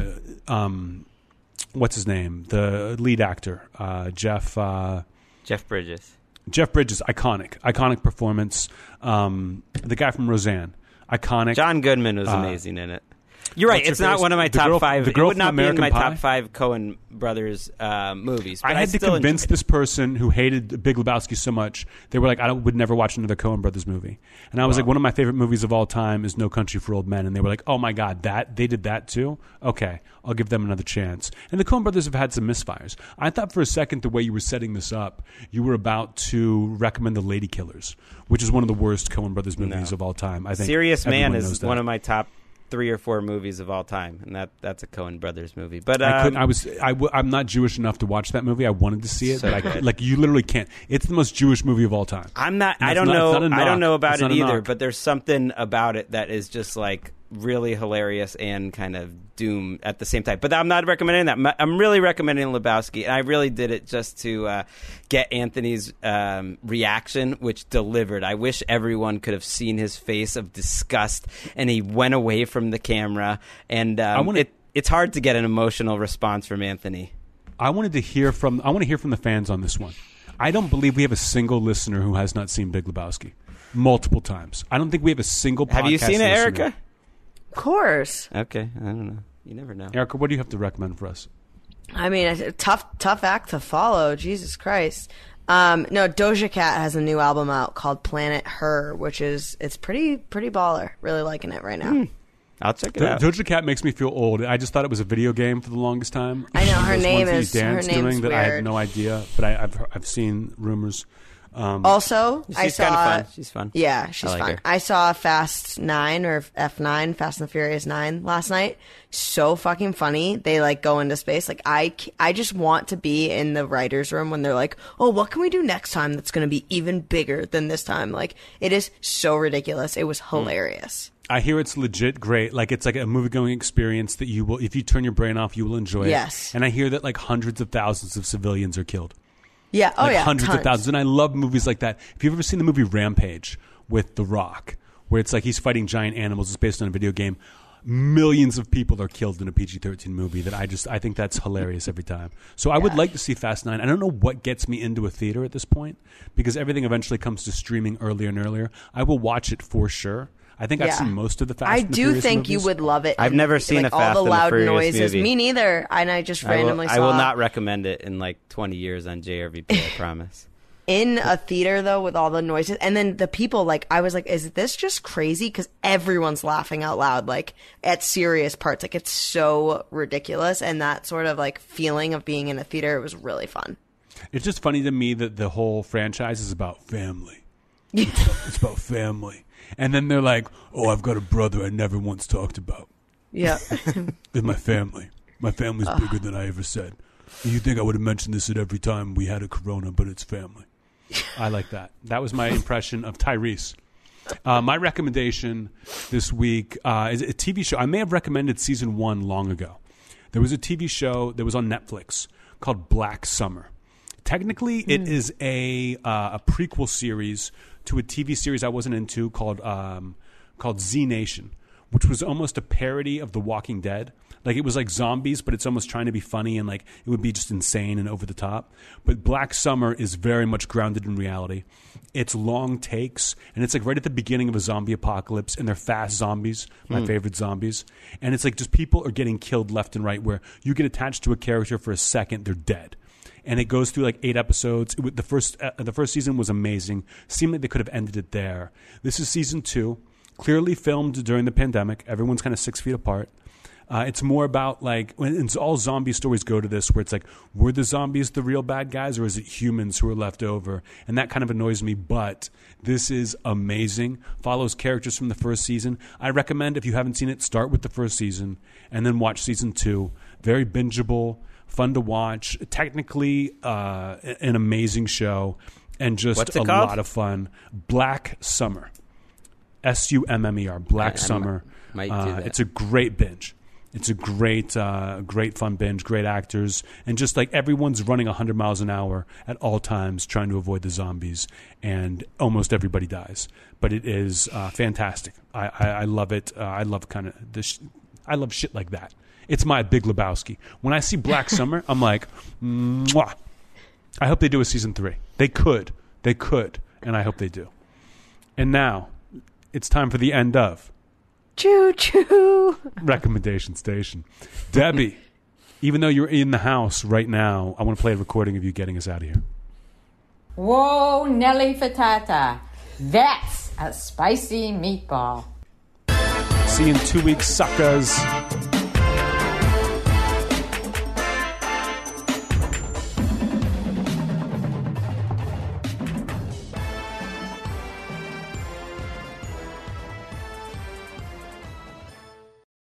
um, what's his name? The lead actor, uh, Jeff. Uh, Jeff Bridges. Jeff Bridges, iconic, iconic performance. Um, the guy from Roseanne, iconic. John Goodman was uh, amazing in it. You're right. What's It's your not favorite- one of my the top girl- five. the It girl would from not be in American my Pie? top five Coen Brothers uh, movies. But I I, had to still convince enjoyed this person who hated The Big Lebowski so much. They were like, I don't, would never watch another Coen Brothers movie. And I was like, one of my favorite movies of all time is No Country for Old Men. And they were like, oh my God, that they did that too? Okay, I'll give them another chance. And the Coen Brothers have had some misfires. I thought for a second the way you were setting this up, you were about to recommend The Lady Killers, which is one of the worst Coen Brothers movies No. of all time. I think Serious Man everyone knows is that. one of my top three or four movies of all time, and that that's a Coen Brothers movie. But um, I couldn't. I was. I w- I'm not Jewish enough to watch that movie. I wanted to see it, So but I good. could, like you literally can't. It's the most Jewish movie of all time. I'm not. And I that's don't not- it's know. not a I don't knock. know about It's it not a either. knock. But there's something about it that is just like really hilarious and kind of doom at the same time. But I'm not recommending that. M- I'm really recommending Lebowski, and I really did it just to uh, get Anthony's um, reaction, which delivered. I wish everyone could have seen his face of disgust, and he went away from the camera. And um, wanna- it, it's hard to get an emotional response from Anthony. I wanted to hear from. I want to hear from the fans on this one. I don't believe we have a single listener who has not seen Big Lebowski multiple times. I don't think we have a single. Have you podcast seen it, listener. Erica? Of course. Okay, I don't know. You never know. Erica, what do you have to recommend for us? I mean, a tough, tough act to follow. Jesus Christ. Um, no, Doja Cat has a new album out called Planet Her, which is it's pretty, pretty baller. Really liking it right now. Mm. I'll check it Do- out. Doja Cat makes me feel old. I just thought it was a video game for the longest time. I know, her Those name ones that you is- her dance name's doing that I had weird. no idea, but I, I've I've seen rumors. Um, Also, She's I saw. kind of fun. She's fun. Yeah, she's I like fun. her. I saw Fast Nine or F Nine, Fast and the Furious Nine last night. So fucking funny. They like go into space. Like I, c- I just want to be in the writers' room when they're like, "Oh, what can we do next time that's going to be even bigger than this time?" Like it is so ridiculous. It was hilarious. I hear it's legit great. Like it's like a movie going experience that you will, if you turn your brain off, you will enjoy it. Yes. And I hear that like hundreds of thousands of civilians are killed. Yeah. Oh Like yeah. hundreds tons. of thousands. And I love movies like that. If you've ever seen the movie Rampage with The Rock, where it's like he's fighting giant animals, it's based on a video game. Millions of people are killed in a P G thirteen movie that I just I think that's hilarious every time. So I would Yeah. like to see Fast Nine. I don't know what gets me into a theater at this point because everything eventually comes to streaming earlier and earlier. I will watch it for sure. I think I've Yeah. seen most of the Fast I and the do Furious think movies. you would love it. I've and, never seen like, a Fast all the and the loud Furious noises. movie. Me neither. And I just I will, randomly I saw will not recommend it in like twenty years on J R V P. I promise. in a theater though with all the noises, and then the people like I was like, is this just crazy? Because everyone's laughing out loud like at serious parts. Like it's so ridiculous, and that sort of like feeling of being in a theater was really fun. It's just funny to me that the whole franchise is about family. It's about, it's about family. And then they're like, oh, I've got a brother I never once talked about. Yeah. With my family. My family's bigger than I ever said. You think I would have mentioned this at every time we had a corona, but it's family. I like that. That was my impression of Tyrese. Uh, my recommendation this week uh, is a T V show. I may have recommended season one long ago. There was a T V show that was on Netflix called Black Summer. Technically, it is a uh, a prequel series to a T V series I wasn't into called um, called Z Nation, which was almost a parody of The Walking Dead. Like it was like zombies, but it's almost trying to be funny and like it would be just insane and over the top. But Black Summer is very much grounded in reality. It's long takes, and it's like right at the beginning of a zombie apocalypse, and they're fast zombies, my mm. favorite zombies. And it's like just people are getting killed left and right, where you get attached to a character for a second, they're dead. And it goes through like eight episodes. It, the first uh, the first season was amazing. Seemed like they could have ended it there. This is season two, clearly filmed during the pandemic. Everyone's kind of six feet apart. Uh, it's more about like, when it's all zombie stories go to this, where it's like, were the zombies the real bad guys, or is it humans who are left over? And that kind of annoys me, but this is amazing. Follows characters from the first season. I recommend, if you haven't seen it, start with the first season and then watch season two. Very bingeable, fun to watch, technically uh, an amazing show, and just What's a it called? lot of fun. Black Summer. S U M M E R. Black I, I Summer. Might do Uh, that. it's a great binge. It's a great, uh, great fun binge, great actors, and just like everyone's running one hundred miles an hour at all times trying to avoid the zombies, and almost everybody dies. But it is uh, fantastic. I, I, I love it. Uh, I love kind of this. I love shit like that. It's my Big Lebowski. When I see Black Summer, I'm like, mwah. I hope they do a season three. They could. They could. And I hope they do. And now, it's time for the end of Choo choo. Recommendation Station. Debbie, even though you're in the house right now, I want to play a recording of you getting us out of here. Whoa, Nelly Fatata. That's a spicy meatball. See you in two weeks, suckers.